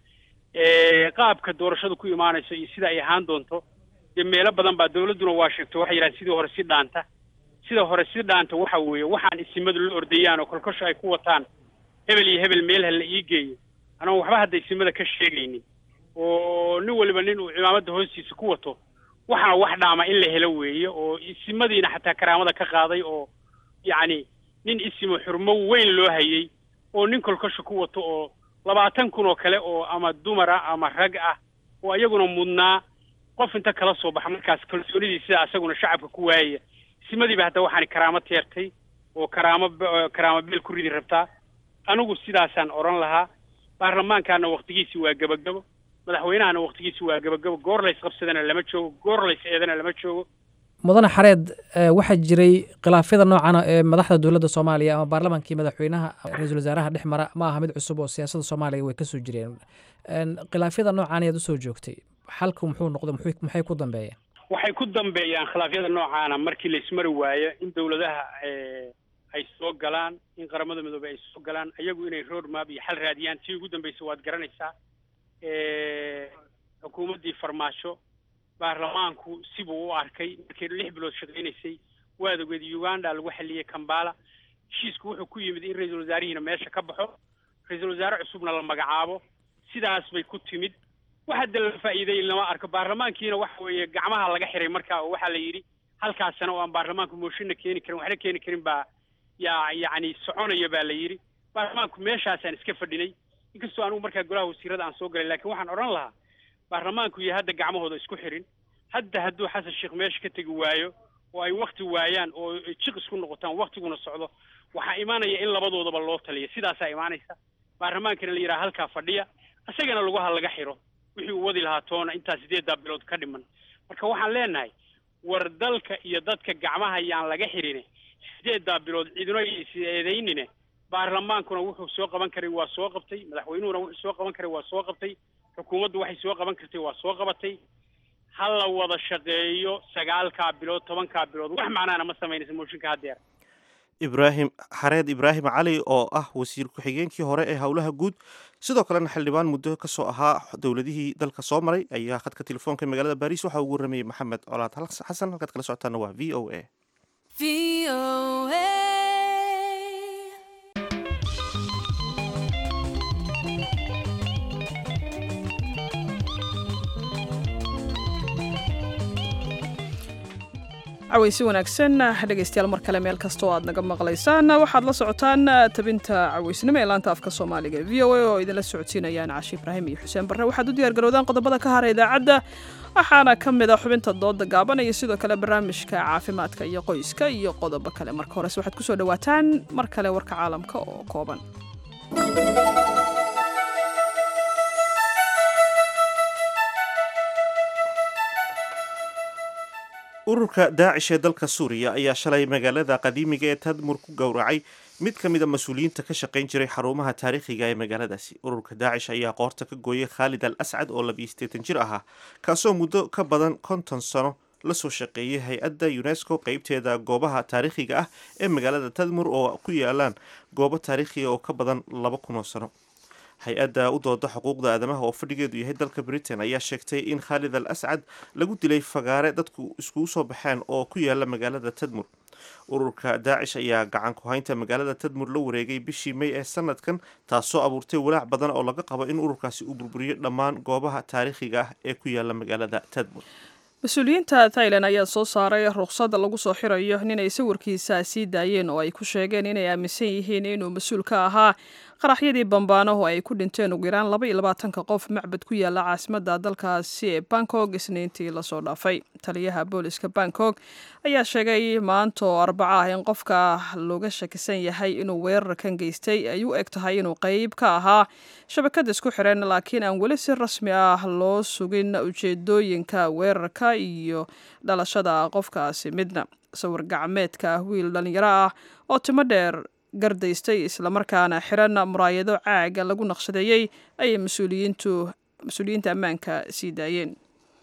qaabka doorashadu ku imaanayso iyo sida ay ahaan doonto dee meelo badan baa dowladduna waa sheegto waxay yidhahan sidii hore si dhaanta sida hore si dhaanta waxa weeye waxaan isimadu la ordayaan oo kolkosho ay ku wataan hebel iyo hebel meel ha la ii geeyo anoo waxba hadda isimada ka sheegaynin oo nin waliba nin uu cimaamadda hoostiisa ku wato waxana wax dhaama in la helo weeye oo isimadiina xataa karaamada ka qaaday oo yacni nin isimo xurmo weyn loo hayay oo nin kolkosho ku wato oo labaatan kun oo kale oo ama dumar ah ama rag ah oo iyaguna mudnaa qof inta kala soo baxa markaas kalsoonidii sida asaguna shacabka ku waayaya isimadiiba hadda waxaani karaamo teertay oo karaamo karaamo beel ku ridi rabtaa anigu sidaasaan odhan lahaa baarlamaankaana waktigiisi waa gebagabo madaxweynahana waktigiisi waa gebagabo goor lays qabsadana lama joogo goor lays eedana lama joogo mudane xareed waxaa jiray khilaafyada noocana ee madaxda dowladda soomaaliya ama baarlamaankii madaxweynaha ra-iisul wasaaraha dhex mara ma aha mid cusub oo siyaasadda soomaaliya way ka soo jireen khilaafyada noocan ayaad usoo joogtay xalku muxuu noqday maxay ku dambeeyeen waxay ku dambeeyaan khilaafyada noocaana markii laysmari waayo in dowladaha ay soo galaan in qaramada midoobey ay soo galaan ayagu inay road map iyo xal raadiyaan tii ugu dambaysa waad garanaysaa xukuumaddii farmaasho baarlamaanku sibuu u arkay markay lix bilood shaqaynaysay waad ogeed uganda lagu xalliyey kambala heshiisku wuxuu ku yimid in ra-iisul wasaarihiina meesha ka baxo ra-iisul wasaare cusubna la magacaabo sidaas bay ku timid wax hadda la faa'iiday lama arko baarlamaankiina waxa weeye gacmaha laga xiray markaa oo waxaa la yidhi halkaas sano oo aan baarlamaanku mooshinna keeni karin waxna keeni karin baa yaa yacni soconaya baa la yidhi baarlamaanku meeshaasaan iska fadhinay inkastoo anugu markaa golaha wasiirada aan soo galay laakiin waxaan odhan lahaa baarlamaanku iyo hadda gacmahooda isku xirin hadda hadduu xasan sheekh meesha ka tegi waayo oo ay wakti waayaan oo jiq isku noqotaan waktiguna socdo waxaa imaanaya in labadoodaba loo taliya sidaasaa imaanaysa baarlamaankana la yidhaha halkaa fadhiya isagana lugaha laga xiro wixii uu wadi lahaa toona intaa sideeddaa bilood ka dhiman marka waxaan leenahay war dalka iyo dadka gacmaha yaan laga xirine sideeddaa bilood cidino is eedaynine baarlamaankuna wuxuu soo qaban karay waa soo qabtay madaxweynuhuna wuxuu soo qaban karay waa soo qabtay xukuumaddu waxay soo qaban kartay waa soo qabatay ha la wada shaqeeyo sagaalkaa bilood tobankaa bilood wax macnaana ma samaynaysa mooshinka haddeer ibraahim xareed ibraahim cali oo ah wasiir ku-xigeenkii hore ee howlaha guud sidoo kalena xildhibaan muddo ka soo ahaa dowladihii dalka soo maray ayaa khadka telefoonka magaalada baariis waxaa ugu waramayay maxamed colaad xasan halkaad kala socotaana waa v o a cawaysi wanaagsan dhegaystayaal mar kale meel kasta oo aad naga maqlaysaan waxaad la socotaan tabinta cawaysnimo ee laanta afka soomaaliga v o a oo idinla socodsiinayaan caashi ibraahim iyo xuseen barre waxaad u diyaar garowdaan qodobada ka hara idaacadda waxaana ka mid a xubinta dooda gaaban iyo sidoo kale barnaamijka caafimaadka iyo qoyska iyo qodobo kale marka horese waxaad kusoo dhawaataan mar kale warka caalamka oo kooban ururka daacish ee dalka suuriya ayaa shalay magaalada qadiimiga ee tadmur ku gowracay mid ka mid a mas-uuliyiinta ka shaqayn jiray xarumaha taariikhiga ee magaaladaasi. ururka daacish ayaa qoorta ka gooyay khaalid al ascad oo labiyo sideetan jir ahaa, kaasoo muddo ka badan konton sano lasoo shaqeeyay hay-adda unesco qeybteeda goobaha taariikhiga ah ee magaalada tadmur oo ku yaalaan goobo taariikhiga oo ka badan laba kun oo sano. hay-adda u dooda xuquuqda aadamaha oo fadhigeedu yahay dalka britain ayaa sheegtay in khaalid al ascad lagu dilay fagaare dadku iskugu soo baxeen oo ku yaala magaalada tadmur. ururka daacish ayaa gacan ku haynta magaalada tadmur la wareegay bishii may ee sanadkan, taasoo abuurtay walaac badan oo laga qabo in ururkaasi uu burburiyo dhammaan goobaha taariikhiga ah ee ku yaala magaalada tadmur. mas-uuliyiinta thailand ayaa soo saaray ruqsad lagu soo xirayo nin ay sawirkiisa sii daayeen oo ay ku sheegeen inay aaminsan yihiin inuu mas-uul ka ahaa qaraxyadii bambaanaho ay ku dhinteen ugu yaraan laba iyo labaatanka qof macbad ku yaala caasimadda dalkaasi ee bangkok isniintii lasoo dhaafay. taliyaha booliska bangkok ayaa sheegay maanta oo arbaco ah in qofka looga shakisan yahay inuu weerarkan geystay ay u eg tahay inuu qeyb ka ahaa shabakad isku xiran, laakiin aan weli si rasmi ah loo sugin ujeedooyinka weerarka iyo dhalashada qofkaasi midna. sawir gacmeedka wiil dhalinyaro ah oo timo dheer gardaystay islamarkaana xiran muraayado caaga lagu naqshadeeyey ayay mas-uuliyiintu mas-uuliyiinta ammaanka sii daayeen.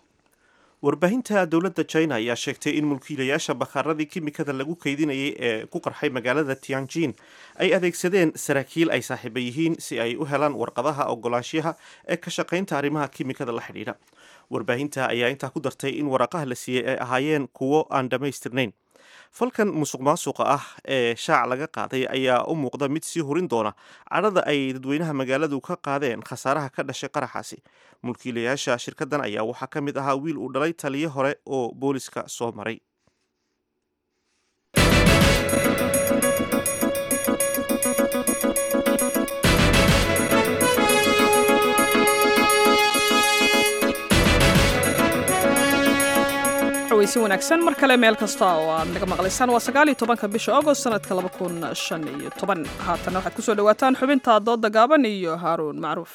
warbaahinta dowladda china ayaa sheegtay in mulkiilayaasha bakaaradii kimikada lagu kaydinayay ee ku qarxay magaalada tianjin ay adeegsadeen saraakiil ay saaxiiba yihiin si ay u helaan warqadaha ogolaanshiyaha ee ka shaqaynta arrimaha kimikada la xidhiidha. warbaahinta ayaa intaa ku dartay in waraqaha la siiyey ay ahaayeen kuwo aan dhammaystirnayn. falkan musuq maasuqa ah ee shaac laga qaaday ayaa u muuqda mid sii hurin doona cadhada ay dadweynaha magaaladu ka qaadeen khasaaraha ka dhashay qaraxaasi. mulkiilayaasha shirkadan ayaa waxaa ka mid ahaa wiil uu dhalay taliyo hore oo booliska soo maray. weysi wanaagsan mar kale meel kasta oo aad naga maqlaysaan. waa sagaal iyo tobanka bisha agost sanadka laba kun shan iyo toban. haatana waxaad kusoo dhawaataan xubinta dooda gaaban iyo haaruun macruuf.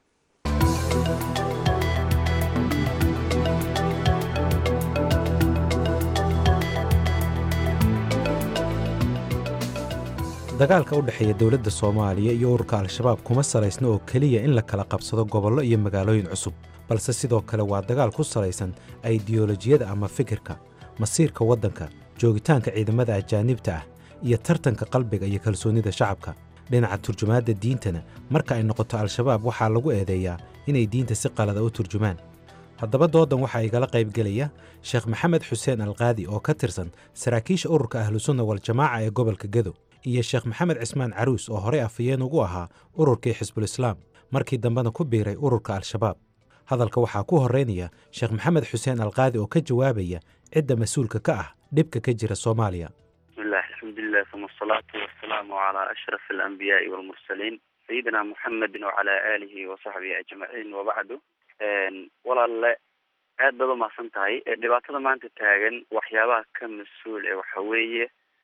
dagaalka u dhexeeya dowladda soomaaliya iyo ururka al-shabaab kuma salaysna oo keliya in la kala qabsado gobollo iyo magaalooyin cusub, balse sidoo kale waa dagaal ku salaysan aidiyolojiyada ama fikirka, masiirka waddanka, joogitaanka ciidamada ajaanibta ah iyo tartanka qalbiga iyo kalsoonida shacabka. dhinaca turjumaadda diintana marka ay noqoto al-shabaab waxaa lagu eedeeyaa inay diinta si qalada u turjumaan. haddaba doodan waxaa igala qaybgelaya sheekh maxamed xuseen alqaadi oo ka tirsan saraakiisha ururka ahlusunna waljamaaca ee gobolka gedo, iyo sheekh maxamed cismaan caruus oo horey afhayeen ugu ahaa ururkii xisbulislaam markii dambena ku biiray ururka al-shabaab. hadalka waxaa ku horeynaya sheekh maxamed xuseen alqaadi oo ka jawaabaya cidda mas-uulka ka ah dhibka ka jira soomaaliya. bismillah alxamdulilah uma asalaatu wasalaamu calaa ashraf alambiyaai walmursaliin sayidina muxamedin wacalaa aalihi wasaxbihi ajmaciin wabacdu. walaalle aad baad umahadsan tahay. dhibaatada maanta taagan waxyaabaha ka mas-uul ee waxa weeye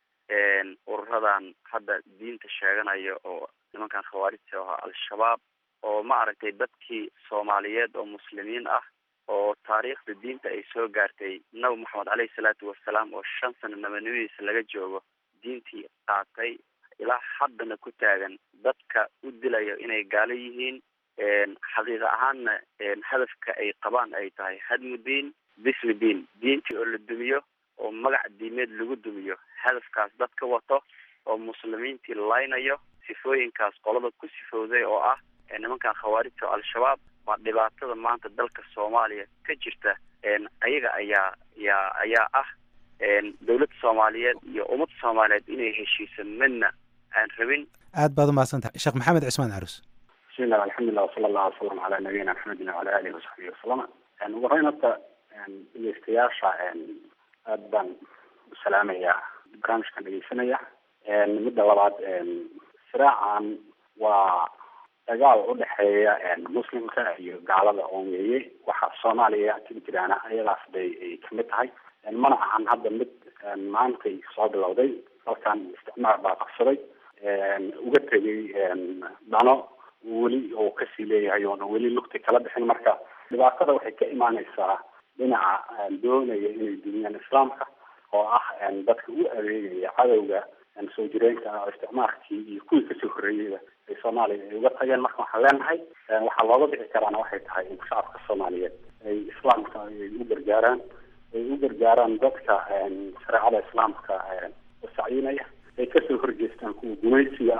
ururadan hadda diinta sheeganaya oo nimankan khawaarijta ahaa al-shabaab oo ma aragtay dadkii soomaaliyeed oo muslimiin ah oo taariikhda diinta ay soo gaartay nabi moxamed caleyhi salaatu wasalaam oo shan sano nabanimadiisa laga joogo diintii qaatay ilaa haddana ku taagan dadka u dilayo inay gaalo yihiin. xaqiiqa ahaanna hadafka ay qabaan ay tahay hadmu diin bismi diin, diintii oo la dumiyo oo magac diimeed lagu dumiyo. hadafkaas dadka wato oo muslimiintii laynayo sifooyinkaas qolada ku sifowday oo ah nimankan khawaarijta oo al-shabaab waa dhibaatada maanta dalka soomaaliya ka jirta. ayaga ayaa yaa ayaa ah dowladda soomaaliyeed iyo ummadda soomaaliyeed inay heshiisa midna aan rabin. aad baad umahadsan tahay sheekh maxamed cismaan caruus. bismillah alxamdulilah wasala allahu wasalam calaa nabiyina maxamedin wacala aalihi wasaxbihi wasalama. ugu horeyn horta dhegeystayaasha aad baan u salaamayaa barnaamijkan dhegeysanaya. midda labaad siraacan waa dagaal u dhexeeya muslimka iyo gaalada oon weeye. waxaa soomaaliya tigi jiraana ayadaas bay ay kamid tahay. mana ahan hadda mid maantay soo bilowday. dalkan isticmaar baa qabsaday uga tegay dano weli oo kasii leeyahay oona weli lugti kala bixin. marka dhibaatada waxay ka imaaneysaa dhinaca doonaya inay duniyaan islaamka oo ah dadka u adeegaya cadowga soo jireenka ah oo isticmaalkii iyo kuwii kasoo horreeyeyba ay soomaaliya ay uga tageen. marka waxaan leenahay waxaa looga bixi karaana waxay tahay in shacabka soomaaliyeed ay islaamka ay u gargaaraan ay u gargaaraan dadka shareecada islaamka u sacyinaya ay kasoo horjeestaan kuwa gumaysiga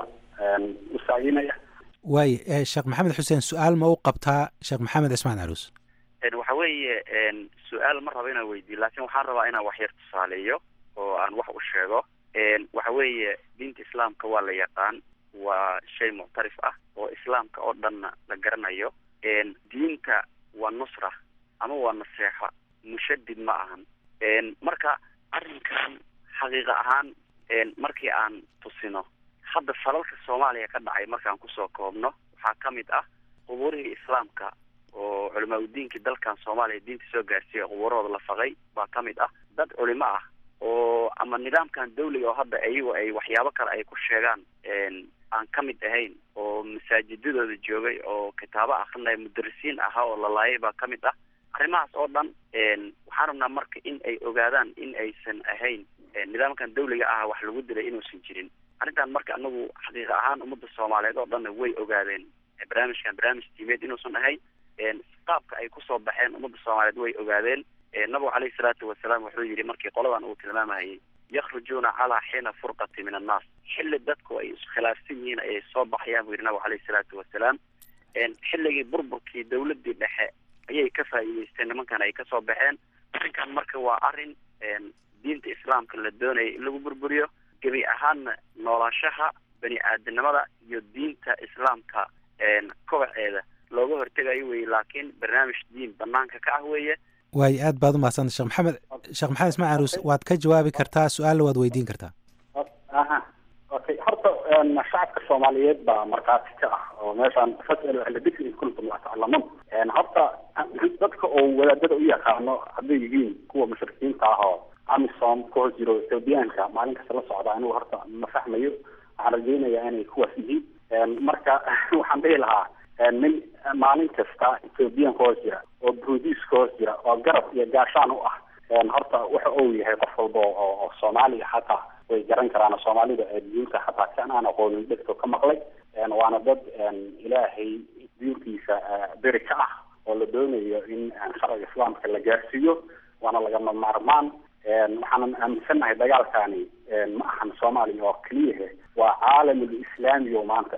u sacyinaya. waay sheekh maxamed xuseen su-aal ma u qabtaa sheekh maxamed cismaan caruus? waxa weeye su-aal ma raba inaan weydiiyo laakiin waxaan rabaa inaan wax yar tusaaleeyo oo aan wax u sheego. waxa weeye diinta islaamka waa la yaqaan, waa shay muctarif ah oo islaamka oo dhanna la garanayo. diinta waa nusra ama waa naseexa, mushadid ma ahan. marka arrinkan xaqiiqa ahaan markii aan tusino hadda falalka soomaaliya ka dhacay markaan kusoo koobno waxaa ka mid ah qubuurihii islaamka oo culamaa udiinkii dalkan soomaaliya diinta soo gaarsiiyay qubuurahooda la faqay baa ka mid ah. dad culimo ah oo ama nidaamkan dawliga oo hadda ayagu ay waxyaabo kale ay ku sheegaan aan ka mid ahayn oo masaajidadooda joogay oo kitaabo akrinaya mudarisiin ahaa oo la laayay baa ka mid ah. arrimahaas oo dhan waxaan rabnaa marka in ay ogaadaan in aysan ahayn nidaamkan dawliga ah wax lagu dilay inuusan jirin. arrintan marka anagu xaqiiqa ahaan ummadda soomaaliyeed oo dhanna way ogaadeen barnaamijkan barnaamij diimeed inuusan ahayn. qaabka ay kusoo baxeen ummadda soomaaliyeed way ogaadeen. nabigu calayhi salaatu wasalaam wuxuu yidhi markii qoladan uu tilmaamayay yakhrujuuna calaa xiina furqati min annaas, xilli dadku ay iskhilaafsan yihiin ayay soo baxayaan buu yidhi nabigu calayhi salaatu wasalaam. xilligii burburkii dawladdii dhexe ayay ka faa'iideysteen nimankan ay kasoo baxeen. arrinkan marka waa arrin diinta islaamka la doonaya in lagu burburiyo gebi ahaanna noolaanshaha bani aadamnimada iyo diinta islaamka kobaceeda looga hortegayo weye, laakiin barnaamij diin banaanka ka ah weeye. waay aad baad umahadsanta sheekh maxamed sheekh maxamed ismaan caruus waad ka jawaabi kartaa su-aalna waad weydiin kartaa. aha okay horta shacabka soomaaliyeed baa markhaati ka ah oo meeshaan fasal ahla dikri in kuntum la taclamuun. horta dadka oo wadaadada u yaqaano hadday yihiin kuwa mushrikiinta ah oo amisom ku hoos jiro ethoobiyaanka maalin kasta la socda anigu horta ma fahmayo. waxaan rajaynayaa inay kuwaas yihiin. marka waxaan dhihi lahaa nin maalin kasta ethoobiyan ka hoos jira oo brudiis ka hoos jira oo garab iyo gaashaan u ah horta waxa uu yahay qof walba oo soomaaliya xataa way garan karaan. soomaalida diinta xataa kan aan aqoonin dhegto ka maqlay waana dad ilaahay diintiisa beri ka ah oo la doonayo in sharciga islaamka la gaarsiiyo waana lagama maarmaan. waxaanan aaminsanahay dagaalkani ma ahan soomaaliya oo keliyahe waa caalamul islaami oo maanta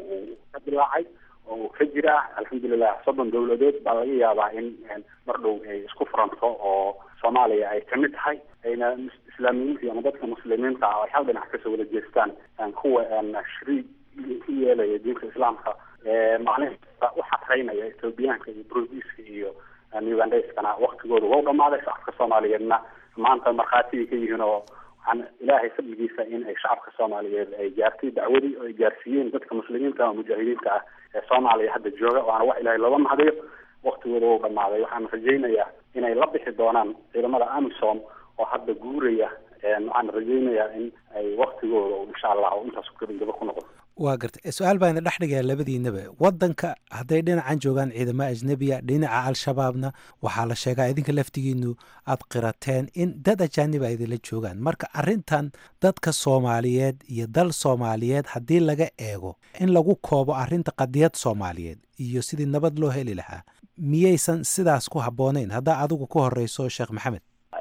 ka dilaacay oo ka jira alxamdulilah soddon dawladood baa laga yaabaa in mar dhow ay isku furanto oo soomaaliya ay kamid tahay ayna islaamiyiinta ama dadka muslimiinta ah ay hal dhinac kasoo wada jeestaan kuwa shariig ku yeelaya diinta islaamka maalin kasta u xatraynaya ethoobiyaanka iyo brudiska iyo ugandhayskana waktigooda waa u dhamaaday. shacabka soomaaliyeedna maanta markhaatigay ka yihiin oo waxaan ilaahay fadligiisa in ay shacabka soomaaliyeed ay gaartay dacwadii oo ay gaarsiiyeen dadka muslimiinta oo mujaahidiinta ah ee soomaaliya hadda jooga waana wax ilaahay looga mahadayo. waktigooda waa u dhamaaday. waxaan rajaynayaa inay la bixi doonaan ciidamada amisom oo hadda guuraya. waxaan rajaynayaa in ay waktigooda insha allah intaas gabagaba ku noqdo. waa gartay su-aal baa ina dhex dhigayaa labadiinaba. waddanka hadday dhinacan joogaan ciidamo ajnebiya dhinaca al-shabaabna waxaa la sheegaa idinka laftigiinu aad qirateen in dad ajaaniba idinla joogaan. marka arrintan dadka soomaaliyeed iyo dal soomaaliyeed haddii laga eego in lagu koobo arrinta qadiyad soomaaliyeed iyo sidii nabad loo heli lahaa miyaysan sidaas ku habbooneyn? haddaa adigu ku horeyso sheekh maxamed.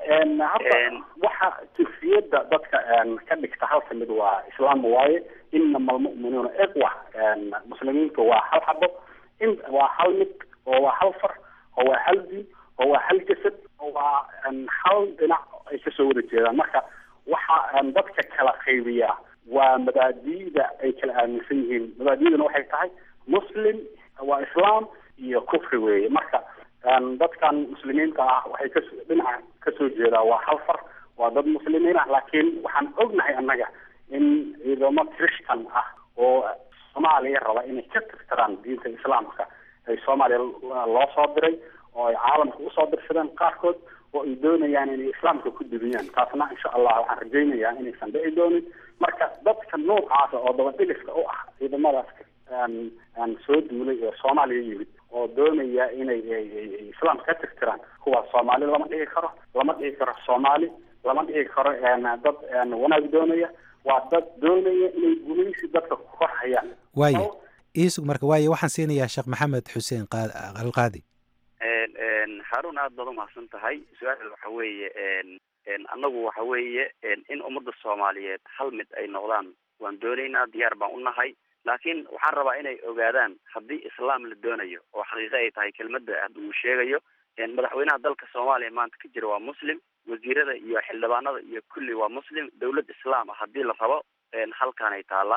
waxa tufiyada dadka ka dhigta halka mid waa islaam waaye inama almu'minuuna ikhwa. muslimiinta waa hal xabo in waa hal mid oo waa hal far oo waa hal diin oo waa hal jasad oo waa hal dhinac ay kasoo wada jeedaan. marka waxa dadka kala qaybiya waa mabaadi'da ay kala aaminsan yihiin. mabaadi'duna waxay tahay muslim waa islaam iyo kufri weeye. marka dadkan muslimiinta ah waxay ka dhinaca kasoo jeedaa waa hal far waa dad muslimiin ah. laakiin waxaan ognahay annaga in ciidamo christian ah oo soomaaliya raba inay ka tirtiraan diinta islaamka ay soomaaliya loo soo diray oo ay caalamka usoo dirsadeen qaarkood oo ay doonayaan inay islaamka ku dubiyaan. taasna insha allah waxaan rajaynayaa inaysan dhici doonin. marka dadka noocaasa oo dabadhigista u ah ciidamadaas soo duulay ee soomaaliya yimid oo doonaya inay islaamka ka tirtiraan kuwa Soomaali lama dhihi karo lama dhihi karo Soomaali lama dhihi karo dad wanaag doonaya waa dad doonaya inay gumaysi dadka ku korhayaan waaye iisug marka waaye waxaan siinayaa Sheekh Maxamed Xuseen Alqaadi Harun aad baad u mahadsan tahay su'aal waxa weeye een annagu waxa weeye in ummadda Soomaaliyeed hal mid ay noqdaan waan doonaynaa diyaar baan u nahay laakiin waxaan rabaa inay ogaadaan haddii islaam la doonayo oo xaqiiqo ay tahay kelmadda aad uu sheegayo madaxweynaha dalka Soomaaliya maanta ka jira waa muslim wasiirada iyo xildhibaanada iyo kulli waa muslim dawlad islaam ah haddii la rabo halkaan ay taala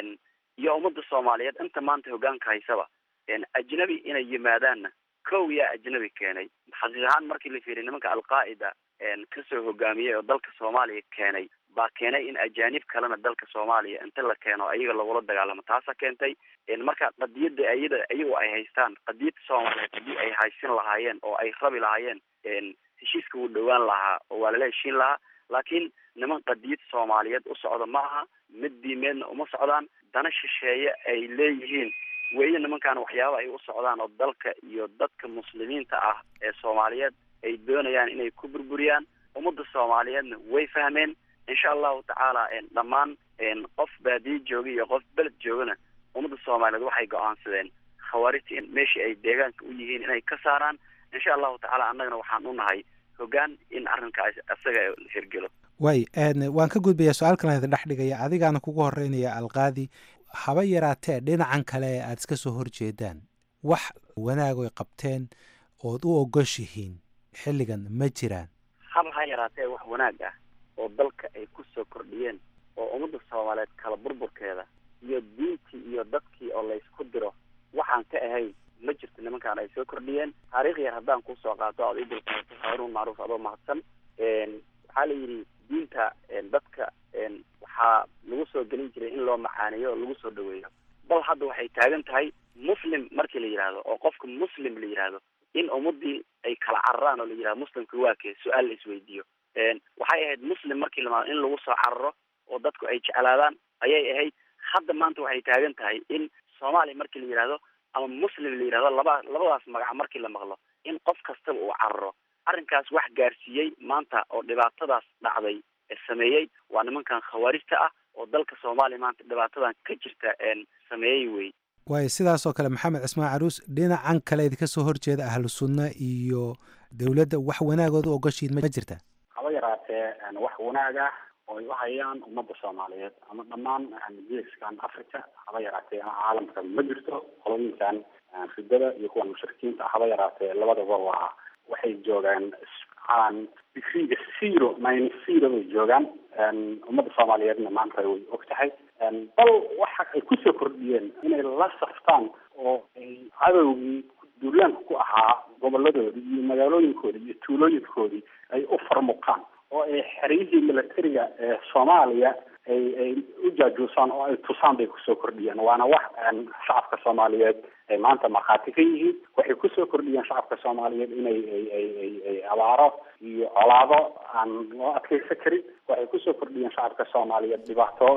iyo ummadda Soomaaliyeed inta maanta hoggaanka haysaba ajnabi inay yimaadaan kow yaa ajnabi keenay xaqiiqahan markii la fiiriyo nimanka alqaa'ida ka soo hogaamiyay oo dalka Soomaaliya keenay baa keenay in ajaanib kalena dalka Soomaaliya inta la keeno ayaga lagula dagaalamo taasa keentay marka qadiyada ayada ayagu ay haystaan qadiyada Soomaaliyeed hadii ay haysan lahaayeen oo ay rabi lahaayeen heshiiska uu dhawaan lahaa oo waa la heshiin lahaa laakiin niman qadiyada Soomaaliyeed u socdo ma aha mid diimeedna uma socdaan dana shisheeye ay leeyihiin weeye nimankan waxyaabo ay u socdaan oo dalka iyo dadka muslimiinta ah ee Soomaaliyeed ay doonayaan inay ku burburiyaan ummadda Soomaaliyeedna way fahmeen insha Allah ta'ala in dhamaan in qof baadiye jooga iyo qof beled joogana ummadda Soomaaliyeed waxay go'aansadeen khawaarij in meeshii ay deegaanka u yihiin inay ka saaraan insha Allah ta'ala annagana waxaan u nahay hoggaan in arrinkaas asaga hirgelo way waan ka gudbayaa su'aal kale ee dhex dhigaya adigaana kugu horeynaya Alqaadi haba yaraatee dhinacan kale aad iska soo horjeedaan wax wanaag ay qabteen oo u ogoshihiin xilligan ma jiraan haba yaraatee wax wanaag ah oo dalka ay ku soo kordhiyeen oo ummadda Soomaaliyeed kala burburkeeda iyo diintii iyo dadkii oo la isku diro waxaan ka ahayn ma jirto nimankaan ay soo kordhiyeen taariikh yar haddaan ku soo qaato oo idil Harun Macruuf adoo mahadsan een waxa la yiri diinta dadka waxaa lagu soo gelin jiray in loo macaaniyo lagu soo dhaweeyo bal hadda waxay taagan tahay muslim markii la yiraahdo oo qofka muslim la yiraahdo in ummadii ay kala cararaan oo la yiraahdo muslimka waa kee su'aal la isweydiiyo waxay ahayd muslim markii la in lagu soo cararo oo dadku ay jeclaadaan ayay ahayd hadda maanta waxay taagan tahay in Soomaali markii la yiraahdo ama muslim la yiraahdo laba labadaas magac markii la maqlo in qof kasta uu cararo arrinkaas wax gaarsiiyay maanta oo dhibaatadaas dhacday ee sameeyay waa nimankan khawaarijta ah oo dalka Soomaaliya maanta dhibaatadan ka jirta een sameeyay way way sidaas oo kale Maxamed Cismaan Caruus dhinacan kale idinka soo horjeeda ahlu sunna iyo dawladda wax wanaagooda oo gashiid ma jirta haba yaraatee wax wanaag ah oo ay hayaan ummadda Soomaaliyeed ama dhammaan geeskan Afrika haba yaraatee caalamka ma jirto qolooyinkan fidada iyo kuwa mushrikiinta haba yaraatee labadaba waa waxay joogaan aan digriga zero minus zero bay joogaan ummadda Soomaaliyeedna maanta way og tahay bal waxa ay ku soo kordhiyeen inay la saftaan oo ay cadowgii duulaanka ku ahaa gobolladoodii iyo magaalooyinkoodii iyo tuulooyinkoodii ay u farmuqaan oo ay xeriyihii militariga ee Soomaaliya ay ay u jaajuusaan oo ay tusaan bay ku soo kordhiyeen waana wax shacabka Soomaaliyeed ay maanta markhaati ka yihiin waxay ku soo kordhiyeen shacabka Soomaaliyeed inay ay ay ay ay abaaro iyo colaado aan loo adkeysan karin waxay ku soo kordhiyeen shacabka Soomaaliyeed dhibaato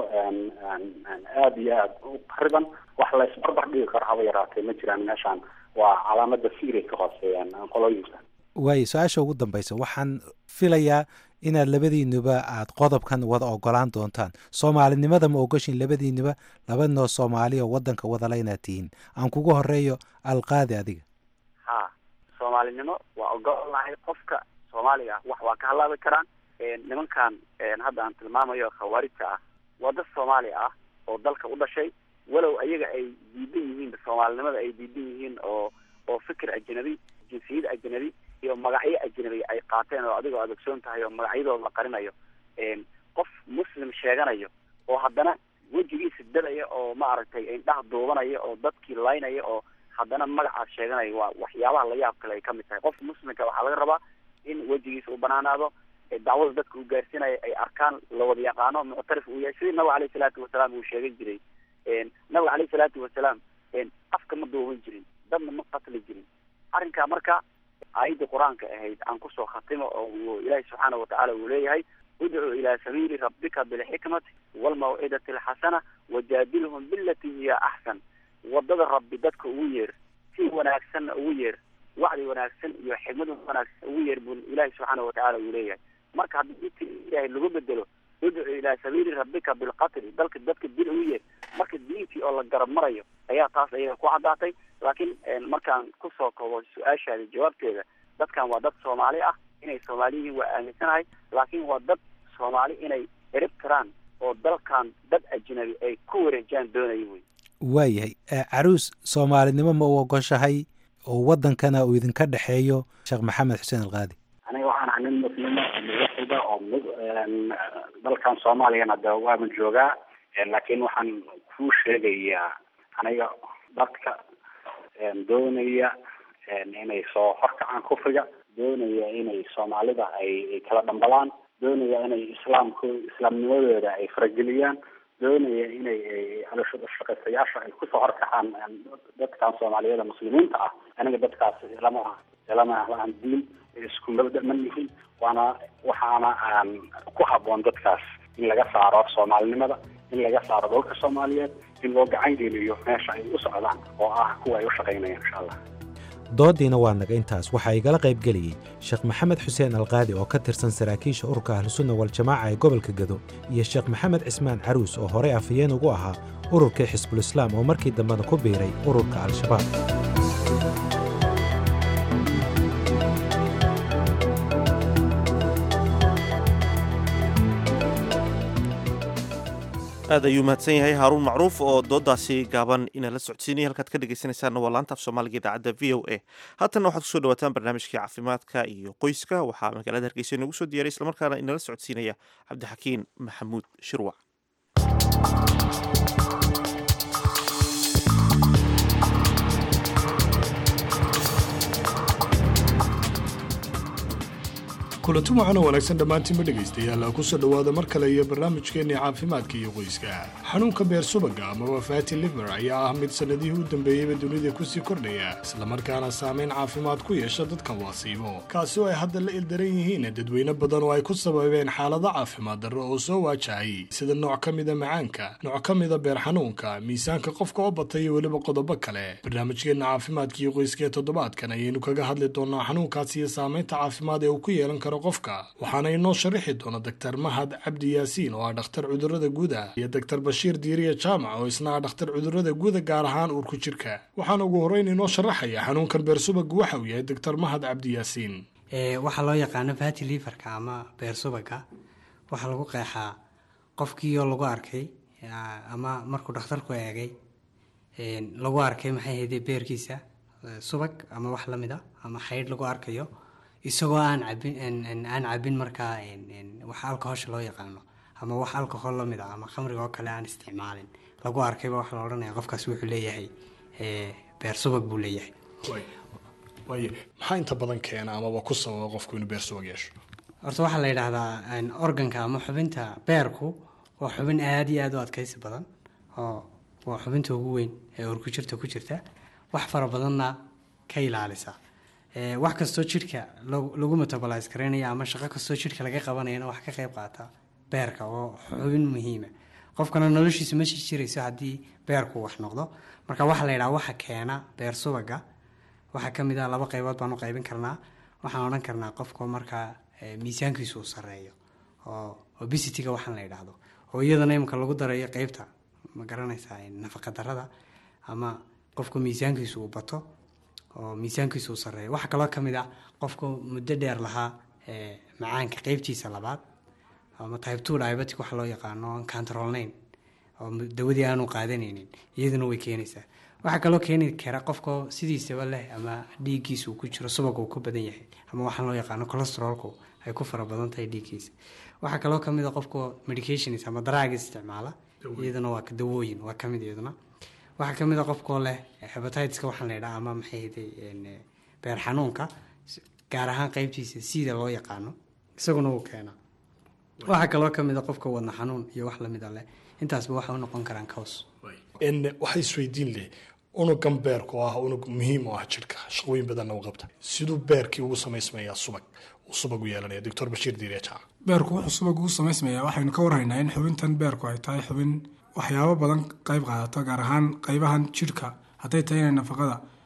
aad iyo aad u qariban wax la isbarbar dhigi karo haba yaraatee ma jiraan meeshaan waa calaamada fiiray ka hooseeyaan qolooyinka way su-aasha ugu dambaysa waxaan filayaa inaad labadiinuba aad qodobkan wada ogolaan doontaan soomaalinimada ma ogoshin labadiinuba labadnoo Soomaali oo wadanka wada leyna tihiin aan kugu horeeyo Alqaadi adiga ha Soomaalinimo waa ogolahay qofka Soomaaliga wax waa ka halaabi karaan nimankan hadda aan tilmaamayo khawaarijta ah wada Soomaali ah oo dalka u dhashay walow ayaga ay diidan yihiin Soomaalinimada ay diidan yihiin oo oo fikir ajnabi jinsiyad ajnabi iyo magacyo ajnabi ay qaateen oo adigoo adagsoon tahay oo magacyadooda la qarinayo een qof muslim sheeganayo oo haddana wajigiisa dadaya oo ma aragtay indhaha duubanaya oo dadkii laynaya oo haddana magaca sheeganayo waa waxyaabaha la yaab kale ay ka mid tahay qof muslimka waxaa laga rabaa in wajigiisa uu banaanaado dacwada dadka uu gaarsiinayo ay arkaan la wada yaqaano muctarif uu yahay sidii nabiga calayhi salaatu wasalaam uu sheegay jiray een nabiga calayhi salaatu wasalaam een afka ma duuban jirin dadna ma qatli jirin arrinkaa marka aayadda quraanka ahayd aan ku soo khatimo oo ilaahay subxaanahu wa ta'ala uu leeyahay ud'u ila sabiili rabbika bil hikmati wal maw'idati al hasana wajadilhum billati hiya ahsan wadada rabbi dadka ugu yeer si wanaagsanna ugu yeer wacdi wanaagsan iyo xigmad wanaagsan ugu yeer buu ilaahay subxaanahu watacaala uu leeyahay marka haddii inta ilaahay lagu bedelo udcu ilaa sabiili rabbika bilqatli dalka dadka dil ugu yeer marka diintii oo la garab marayo ayaa taas ayaga ku caddaatay laakiin markaan kusoo koobo su-aashaada jawaabteeda dadkan waa dad soomaali ah inay soomaali yihiin waa aaminsanahay laakiin waa dad soomaali inay erib karaan oo dalkan dad ajnabi ay ku wareejaan doonaya wey waayahay caruus soomaalinimo ma u ogoshahay oo wadankana uu idinka dhexeeyo sheekh maxamed xuseen alqaadi aniga waxaan ahay nin muslima muwaxida oo dalkan soomaaliyana de waaban joogaa laakiin waxaan kuu sheegayaa aniga dadka doonaya inay soo horkacaan kufriga doonaya inay soomaalida ay kala dhambalaan doonaya inay islaamku islaamnimadooda ay farageliyaan doonaya inay shaqaystayaasha ay kusoo horkacaan dadkan soomaaliyada muslimiinta ah aniga dadkaas lama ah lama ah aan diin isku mabda ma nihin waana waxaana aan ku habboon dadkaas in laga saaro soomaalinimada in laga saaro dhulka soomaaliyeed in loo gacan geliyo meesha ay u socdaan oo ah kuwa ay u shaqaynayaan insha allah doodiina waa naga intaas waxaa igala qayb geliyey sheekh maxamed xuseen alqaadi oo ka tirsan saraakiisha ururka ahlusunna waljamaaca ee gobolka gado iyo sheekh maxamed cismaan caruus oo horey afhayeen ugu ahaa ururkii xisbulislaam oo markii dambena ku biiray ururka al-shabaab aad ayuu mahadsan yahay haaruun macruuf oo doodaasi gaaban inaa la socodsiinaya halkaad ka dhegaysanaysaanna waa laanta af soomaaliga idaacadda v o a haatanna waxaad kusoo dhawaataan barnaamijkii caafimaadka iyo qoyska waxaa magaalada hargeysa inoogu soo diyaray islamarkaana inala socodsiinaya cabdixakiin maxamuud shirwac kulanti waxaana wanaagsan dhammaantiinba dhegaystayaal ku soo dhowaada mar kale iyo barnaamijkeennii caafimaadka iyo qoyska xanuunka beer subaga amaba fatty liver ayaa ah mid sannadihii u dambeeyeyba dunida kusii kordhaya islamarkaana saamayn caafimaad ku yeesha dadkan waasiibo kaasi oo ay hadda la ildaran yihiin dadweyne badan oo ay ku sababeen xaalado caafimaad darro oo soo waajahay sida nooc ka mida macaanka nooc ka mida beer xanuunka miisaanka qofka oo batay iyo weliba qodobo kale barnaamijkeenna caafimaadka iyo qoyska ee toddobaadkan ayaynu kaga hadli doonaa xanuunkaasi iyo saamaynta caafimaad ee uu ku yeelan karo qofka waxaana inoo sharaxi doona doctor mahad cabdi yaasiin oo ah dhakhtar cudurrada guuda iyo doctor bashiir diiriya jaamac oo isna ah dhakhtar cudurrada guuda gaar ahaan uurku jirka waxaana ugu horreyn inoo sharaxaya xanuunkan beer subaga waxa uu yahay doctor mahad cabdi yaasiin waxaa loo yaqaano fatty liverka ama beer subaga waxaa lagu qeexaa qofkii oo lagu arkay ama markuu dhakhtarku eegay lagu arkay maxay hayde beerkiisa subag ama wax la mid a ama xaydh lagu arkayo isagoo aan cabin aan cabin markaa wax alcohol loo yaqaano ama wax alcohol la mid ah ama khamriga oo kale aan isticmaalin lagu arkayba wax la odhanaya qofkaas wuxuu leeyahay beer subag buu leeyahay waaye maxaa inta badan keena amaba ku sababa qofku inuu beer subag yeesho horta waxaa la yidhaahdaa organka ama xubinta beerku waa xubin aad iyo aad u adkaysi badan oo waa xubinta ugu weyn ee urku jirta ku jirta wax fara badanna ka ilaalisa wax kastoo jidhka lagu metabolize karaynaya ama shaqo kastoo jidhka laga qabanayana wax ka qayb qaata beerka oo xubin muhiima qofkana noloshiisa ma jirayso haddii beerku wax noqdo marka waxaa la yidhaha waxa keena beer subaga waxaa ka mid ah laba qaybood baan u qaybin karnaa waxaan odhan karnaa qofka markaa miisaankiisu uu sarreeyo oo obesity-ga waxaan la yidhaahdo oo iyadana imika lagu darayo qeybta ma garanaysaa nafaqa darrada ama qofka miisaankiisu uu bato oo miisaankiisu uu sarreeyo waxaa kaloo ka mid ah qofku muddo dheer lahaa macaanka qeybtiisa labaad ama type two diabetic waxa loo yaqaano aan controlnayn oo dawadii aanu qaadanaynin iyaduna way keenaysaa waxaa kaloo keeni kara qofka sidiisaba leh ama dhiiggiisa uu ku jiro subag uu ku badan yahay ama waxaan loo yaqaano cholesterolku ay ku fara badan tahay dhiiggiisa waxaa kaloo ka mid ah qofka medications ama drugs isticmaala iyaduna waa dawooyin waa ka mid iyaduna waxaa ka mid ah qofkoo leh hepatitiska waxaan la yidhaha ama maxay hayday beer xanuunka gaar ahaan qeybtiisa sida loo yaqaano isaguna uu keenaa waxaa kaloo ka mid ah qofka wadna xanuun iyo wax lamid a leh intaasba waxa u noqon karaan caws waxa isweydiin leh unugan beerku ah unug muhiim u ah jidhka shaqooyin badanna u qabta siduu beerkii ugu samaysmayaa subag uu subag u yeelanaya doctor bashiir diiriya jaamac beerku wuxuu subag ugu samaysmayaa waxaynu ka warhaynaa in xubintan beerku ay tahay xubin waxyaabo badan qayb qaadato gaar ahaan qaybahan jidhka hadday tahay inay nafaqada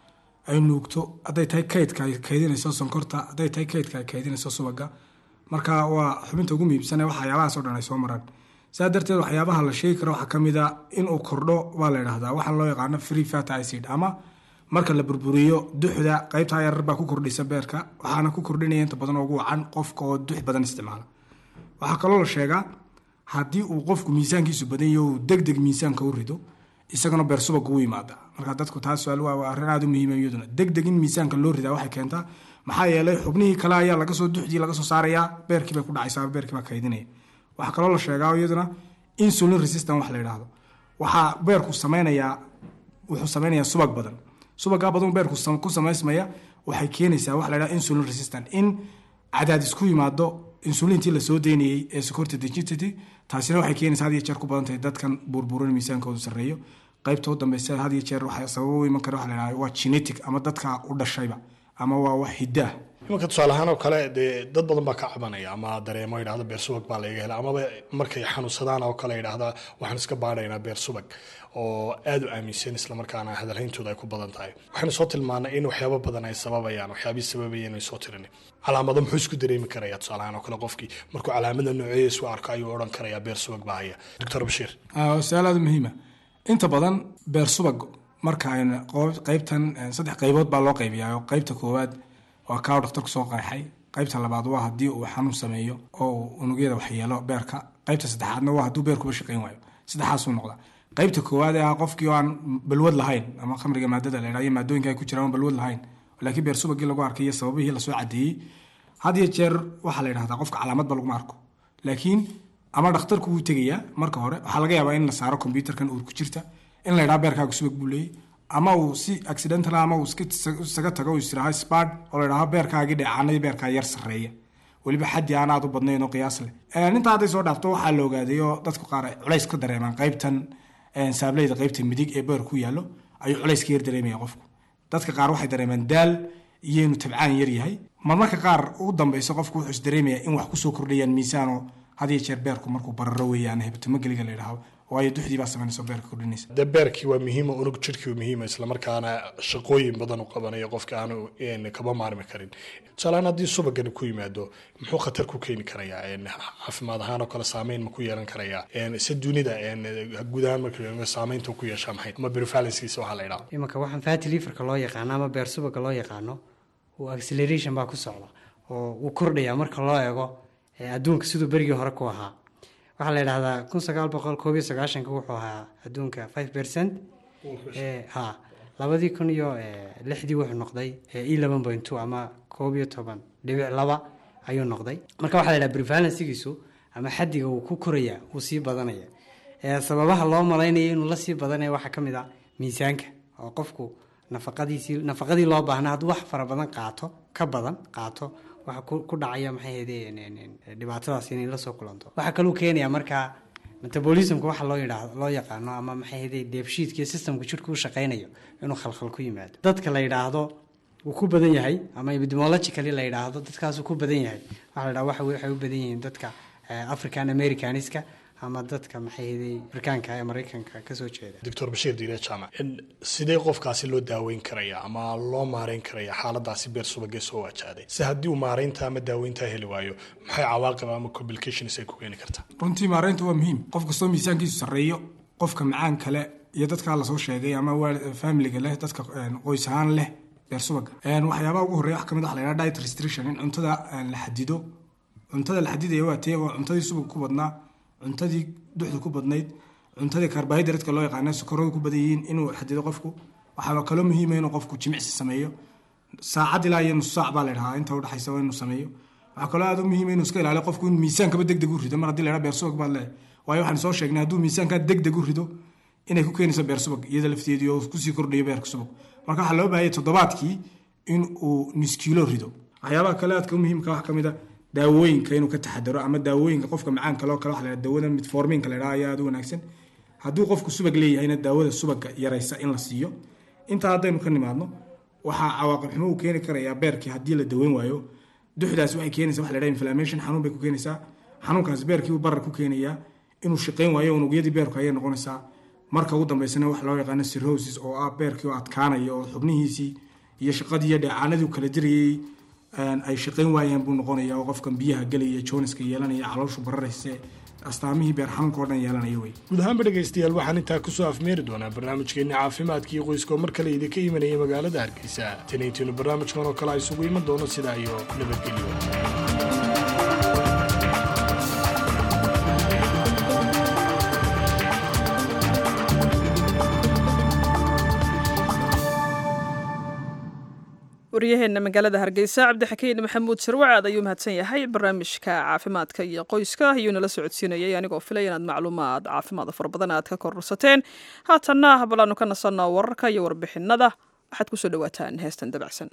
ay nuugto hadday tahay kaydka ay kaydinayso sonkorta hadday tahay kaydka ay kaydinayso subaga marka waa xubinta ugu muhiimsan ee waxyaabahaas oo dhan ay soo maraan sidaa darteed waxyaabaha la sheegi karo waxaa ka mid a inuu kordho waa la yidhahdaa waxaa loo yaqaano free fat acid ama marka la burburiyo duxda qaybtaa yarar baa ku kordhisa beerka waxaana ku kordhinaya inta badan ugu wacan qofka oo dux badan isticmaala waxaa kaloo la sheegaa haddii uu qofku miisaankiisu badan yaho uu deg deg miisaanka u rido isagana beer subag ugu yimaada marka dadku taas su'aal waa arrin aad u muhiim ah iyaduna deg deg in miisaanka loo ridaa waxay keentaa maxaa yeelay xubnihii kale ayaa laga soo duxdii laga soo saarayaa beerkii bay ku dhacaysaa beerkii baa kaydinaya waxaa kaloo la sheegaa iyaduna insulin resistant wax la yidhaahdo waxaa beerku sameynayaa wuxuu sameynayaa subag badan subagaa badan beerku ku samaysmaya waxay keenaysaa wax la yidhahdo insulin resistant in cadaadis ku yimaado insulintii la soo deynayay ee sokorta dejinta taasina waxay keenaysaa had iyo jeer ku badan tahay dadkan burburin miisaankoodu sarreeyo qaybta u dambaysa had iyo jeer waxay sabab u iman kara wax la yidhahdo waa genetic ama dadka u dhashayba ama waa wax hiddaah imanka tusaale ahaan oo kale dee dad badan baa ka cabanaya ama dareemo yidhahda beer subag baa laga hela amaba markay xanuunsadaan oo kale yidhahda waxaan iska baadhaynaa beer subag oo aad u aaminsan islamarkaana hadalhayntooda ay ku badan tahay waxaynu soo tilmaanay in waxyaabo badan ay sababayaan waxyaabihii sababayeen ay soo tirinay calaamado muxuu isku dareemi karayaa tusaale ahaan oo kale qofkii markuu calaamada nooceeya isu arko ayuu odhan karayaa beer subag baa haya doctor bashiir su-aal aad muhiima inta badan beer subag marka ayna qaybtan saddex qaybood baa loo qaybiyaa qaybta koowaad waa kaa dhakhtarku soo qeexay qaybta labaad waa haddii uu xanuun sameeyo oo unugyada waxyeelo beerka qaybta saddexaadna waa hadduu beerkuba shaqayn waayo saddexaasuu noqda qaybta koowaad ee ah qofkii oo aan balwad lahayn ama khamriga maadada la yidhahdo maadooyinka ay ku jiraan balwad lahayn laakiin beer subagii lagu arkay iyo sababihii lasoo cadeeyey had iyo jeer waxaa la yidhahdaa qofka calaamad ba laguma arko laakiin ama dhakhtarku wuu tegayaa marka hore waxaa laga yaabaa in la saaro kombyuutarkan uur ku jirta in la yidhaha beerkaaga subag buu leeyay ama uu si accidental ama uu isaga tago uu istiraha spad oo la yidhaha beerkaagii dheecaanadii beerkaa yar sarreeya weliba xaddi aan aad u badnayn oo qiyaas leh intaa hadday soo dhaafto waxaa la ogaaday oo dadku qaar ay culays ka dareemaan qaybtan saableyda qaybta midig ee beer ku yaallo ayuu culays ka yar dareemaya qofku dadka qaar waxay dareemaan daal iyo inuu tabcaan yar yahay marmarka qaar ugu dambayso qofku wuxuu is dareemayaa in wax kusoo kordhayaan miisaan oo had iyo jeer beerku markuu bararo weeyaan hebtamageliga la yidhaahdo waayo duxdii baa samaynaysa beerka kordhinaysa dee beerkii waa muhiima unug jirkii waa muhiima islamarkaana shaqooyin badan u qabanayo qofka aanu kaba maarmi karin tusaalehaan haddii subagani ku yimaado muxuu khatar ku keeni karayaa caafimaad ahaan oo kale saameyn ma ku yeelan karayaa se dunida guud ahaan marka saameynta ku yeeshaa maxay ama prevalencekiisa waxaa la yidhaha imanka waxaan fatty liverka loo yaqaano ama beer subaga loo yaqaano uu acceleration baa ku socda oo uu kordhayaa marka loo eego adduunka siduu berigii hore ku ahaa waxaa la yidhahdaa kun sagaal boqol koob iyo sagaashanka wuxuu ahaa adduunka five percent ha labadii kun iyo lixdii wuxuu noqday e eleven point two ama koob iyo toban dhibic laba ayuu noqday marka waxaa la yidhaha prevalencegiisu ama xaddiga uu ku koraya uu sii badanaya sababaha loo malaynaya inuu la sii badanaya waxaa ka mid ah miisaanka oo qofku nafaqadiisii nafaqadii loo baahnaa hadduu wax fara badan qaato ka badan qaato waxa ku dhacaya maxay ahaydeen dhibaatadaas inay la soo kulanto waxa kaloo keenaya markaa metabolismka waxa loo yidhaahdo loo yaqaano ama maxay ahaydeen dheefshiidka iyo systemka jirka u shaqaynayo inuu khalkhal ku yimaado dadka la yidhaahdo wuu ku badan yahay ama epidemiologically la yidhaahdo dadkaasuu ku badan yahay waxaa la yidhaha waxay u badan yihiin dadka african americaniska ama dadka maxay ahaydeen afrikaanka ee maraykanka kasoo jeeda doctor bashiir diire jaamac sidee qofkaasi loo daaweyn karayaa ama loo maareyn karayaa xaaladaasi beer subagee soo wajahday si haddii uu maareynta ama daaweynta heli waayo maxay cawaaqib ama complications ay ku keeni kartaa runtii maareynta waa muhiim qof kastoo miisaankiisu sarreeyo qofka macaan kale iyo dadkaa lasoo sheegay ama familiga leh dadka qoys ahaan leh beer subaga waxyaabaha ugu horreeya wax kamid ah la yidhaha diet restriction in cuntada la xadido cuntada la xadidaya waa tee oo cuntadii subag ku badnaa cuntadii duxda ku badnayd cuntadii carbohydrate-ka loo yaqaana sokoradu ku badan yihiin inuu xadido qofku waxaa kaloo muhiima inuu qofku jimicsi sameeyo saacad ilaa iyo nus saac baa la yidhahaa inta udhexaysa waa inuu sameeyo waxaa kaloo aad u muhiima inuu iska ilaaliyo qofku inuu miisaankaba deg deg u rido mar haddii la yidhaha beer subag baad leehay waayo waxaan soo sheegnay hadduu miisaankaa deg deg u rido inay ku keenayso beer subag iyada lafteedii oo kusii kordhayo beerka subag marka waxaa loo baahaya toddobaadkii in uu nus kiilo rido waxyaabaha kale aadka u muhiimka wax ka mid a daawooyinka inuu ka taxadaro ama daawooyinka qofka macaanka loo kale waxa la yidhaha daawada metforminka la yidhaha ayaa aad u wanaagsan hadduu qofku subag leeyahayna daawada subaga yaraysa in la siiyo intaa haddaynu ka nimaadno waxaa cawaaqib xumo uu keeni karayaa beerkii haddii la daweyn waayo duxdaas waxay keenaysaa waxa la yidhaha inflammation xanuun bay ku keenaysaa xanuunkaas beerkii uu barar ku keenayaa inuu shaqayn waayo unugyadii beerku ayay noqonaysaa marka ugu dambaysana waxa loo yaqaano cirrhosis oo ah beerkii oo adkaanaya oo xubnihiisii iyo shaqadii iyo dheecaanadii kala dirayay ay shaqayn waayeen buu noqonayaa oo qofkan biyaha gelaya jooniska yeelanaya calooshu bararaysa astaamihii beer xanuunka oo dhan yeelanaya wey. guud ahaanba dhegaystayaal waxaan intaa kusoo afmeeri doonaa barnaamijkeenni caafimaadka iyo qoyska oo mar kale idinka imanaya magaalada Hargeysa. Taniintiinu barnaamijkan oo kale ay isugu iman doono sidaa iyo nabadgelyo. waryaheena magaalada Hargeysa Cabdixakiin Maxamuud Sirwac ayuu mahadsan yahay barnaamijka caafimaadka iyo qoyska ayuu nala socodsiinayay anigoo filay inaad macluumaad caafimaad fara badan aad ka kororsateen haatanna hablaanu ka nasanaa wararka iyo warbixinada waxaad ku soo dhawaataan heestan dabacsan.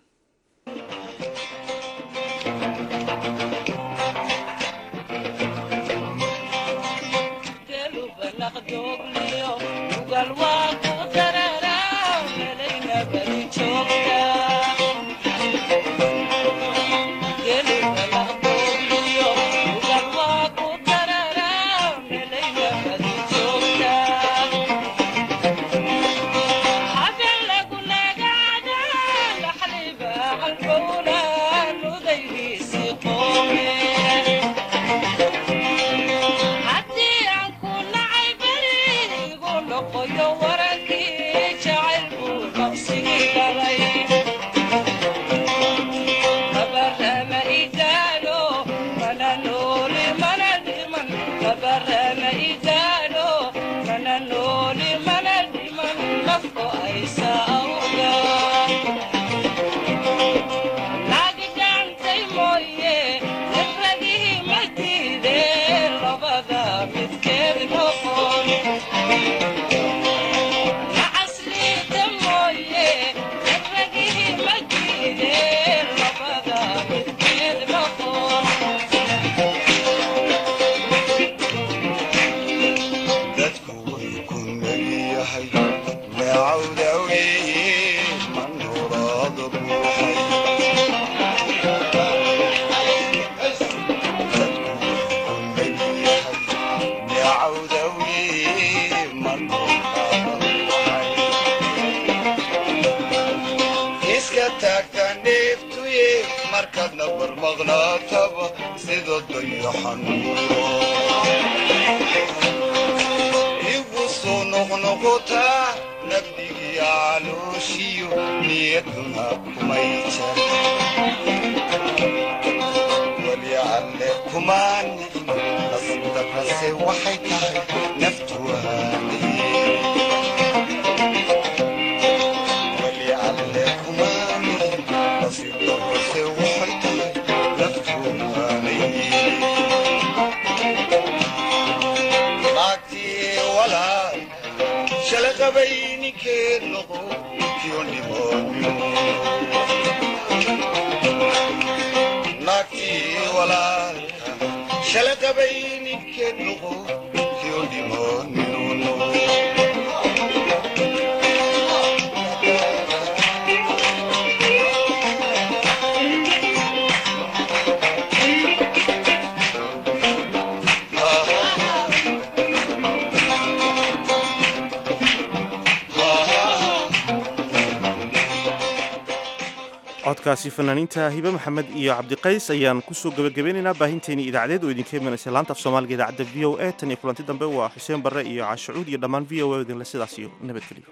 codkaasi fanaaniinta hibe maxamed iyo cabdiqays ayaan kusoo gabagabeynaynaa baahinteennii idaacadeed oo idinka imanaysa laanta af soomaaliga idaacadda v o a tan iyo kulanti dambe waa xuseen barre iyo caashacuud iyo dhammaan v o a idinle sidaas iyo nabadgelyo.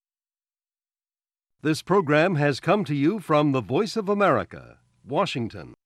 This program has come to you from the Voice of America, Washington.